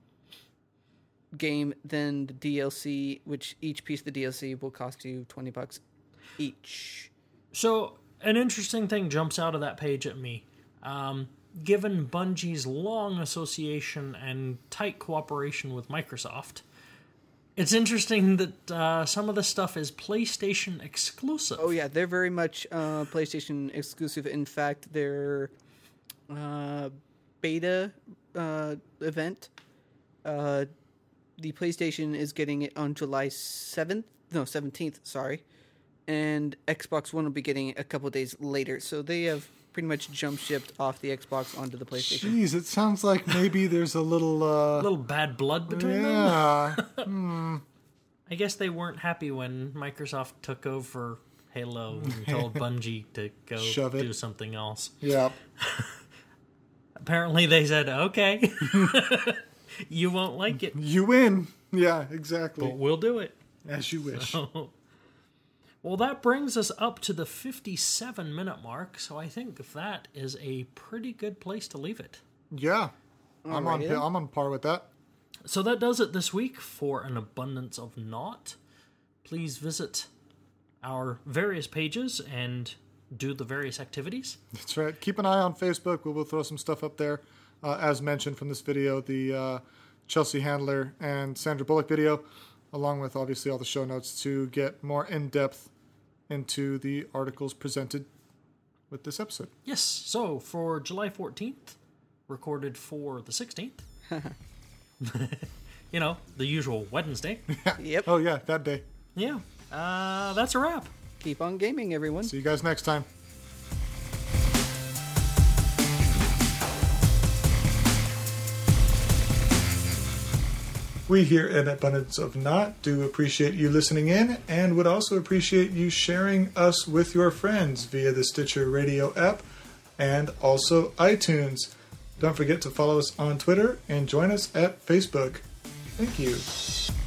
[SPEAKER 4] game, then the D L C, which each piece of the D L C will cost you twenty bucks each.
[SPEAKER 3] So, an interesting thing jumps out of that page at me. Um, given Bungie's long association and tight cooperation with Microsoft, it's interesting that uh, some of the stuff is PlayStation exclusive.
[SPEAKER 4] Oh yeah, they're very much uh, PlayStation exclusive. In fact, their uh, beta uh, event, uh, the PlayStation is getting it on July seventh, no seventeenth, sorry, and Xbox One will be getting it a couple days later. So they have pretty much jump shipped off the Xbox onto the PlayStation.
[SPEAKER 1] Jeez, it sounds like maybe there's a little... Uh,
[SPEAKER 3] A little bad blood between them.
[SPEAKER 1] yeah. hmm.
[SPEAKER 3] I guess they weren't happy when Microsoft took over Halo and told Bungie to go
[SPEAKER 1] Shove it.
[SPEAKER 3] do something else.
[SPEAKER 1] Yeah.
[SPEAKER 3] Apparently they said, okay, you won't like it,
[SPEAKER 1] You win. Yeah, exactly.
[SPEAKER 3] but we'll do it.
[SPEAKER 1] As you wish.
[SPEAKER 3] Well, that brings us up to the fifty-seven minute mark, so I think that is a pretty good place to leave it.
[SPEAKER 1] Yeah. I'm on,
[SPEAKER 4] Alrighty then.
[SPEAKER 1] I'm on par with that.
[SPEAKER 3] So that does it this week for An Abundance of Naught. Please visit our various pages and do the various activities.
[SPEAKER 1] That's right. Keep an eye on Facebook. We will throw some stuff up there. Uh, as mentioned from this video, the uh, Chelsea Handler and Sandra Bullock video, along with obviously all the show notes to get more in-depth into the articles presented with this episode.
[SPEAKER 3] Yes, so for July fourteenth, recorded for the sixteenth, you know, the usual Wednesday.
[SPEAKER 4] Yep.
[SPEAKER 1] Oh, yeah, that day.
[SPEAKER 3] Yeah, uh, that's a wrap.
[SPEAKER 4] Keep on gaming, everyone.
[SPEAKER 1] See you guys next time. We here at Abundance of Not do appreciate you listening in and would also appreciate you sharing us with your friends via the Stitcher Radio app and also iTunes. Don't forget to follow us on Twitter and join us at Facebook. Thank you.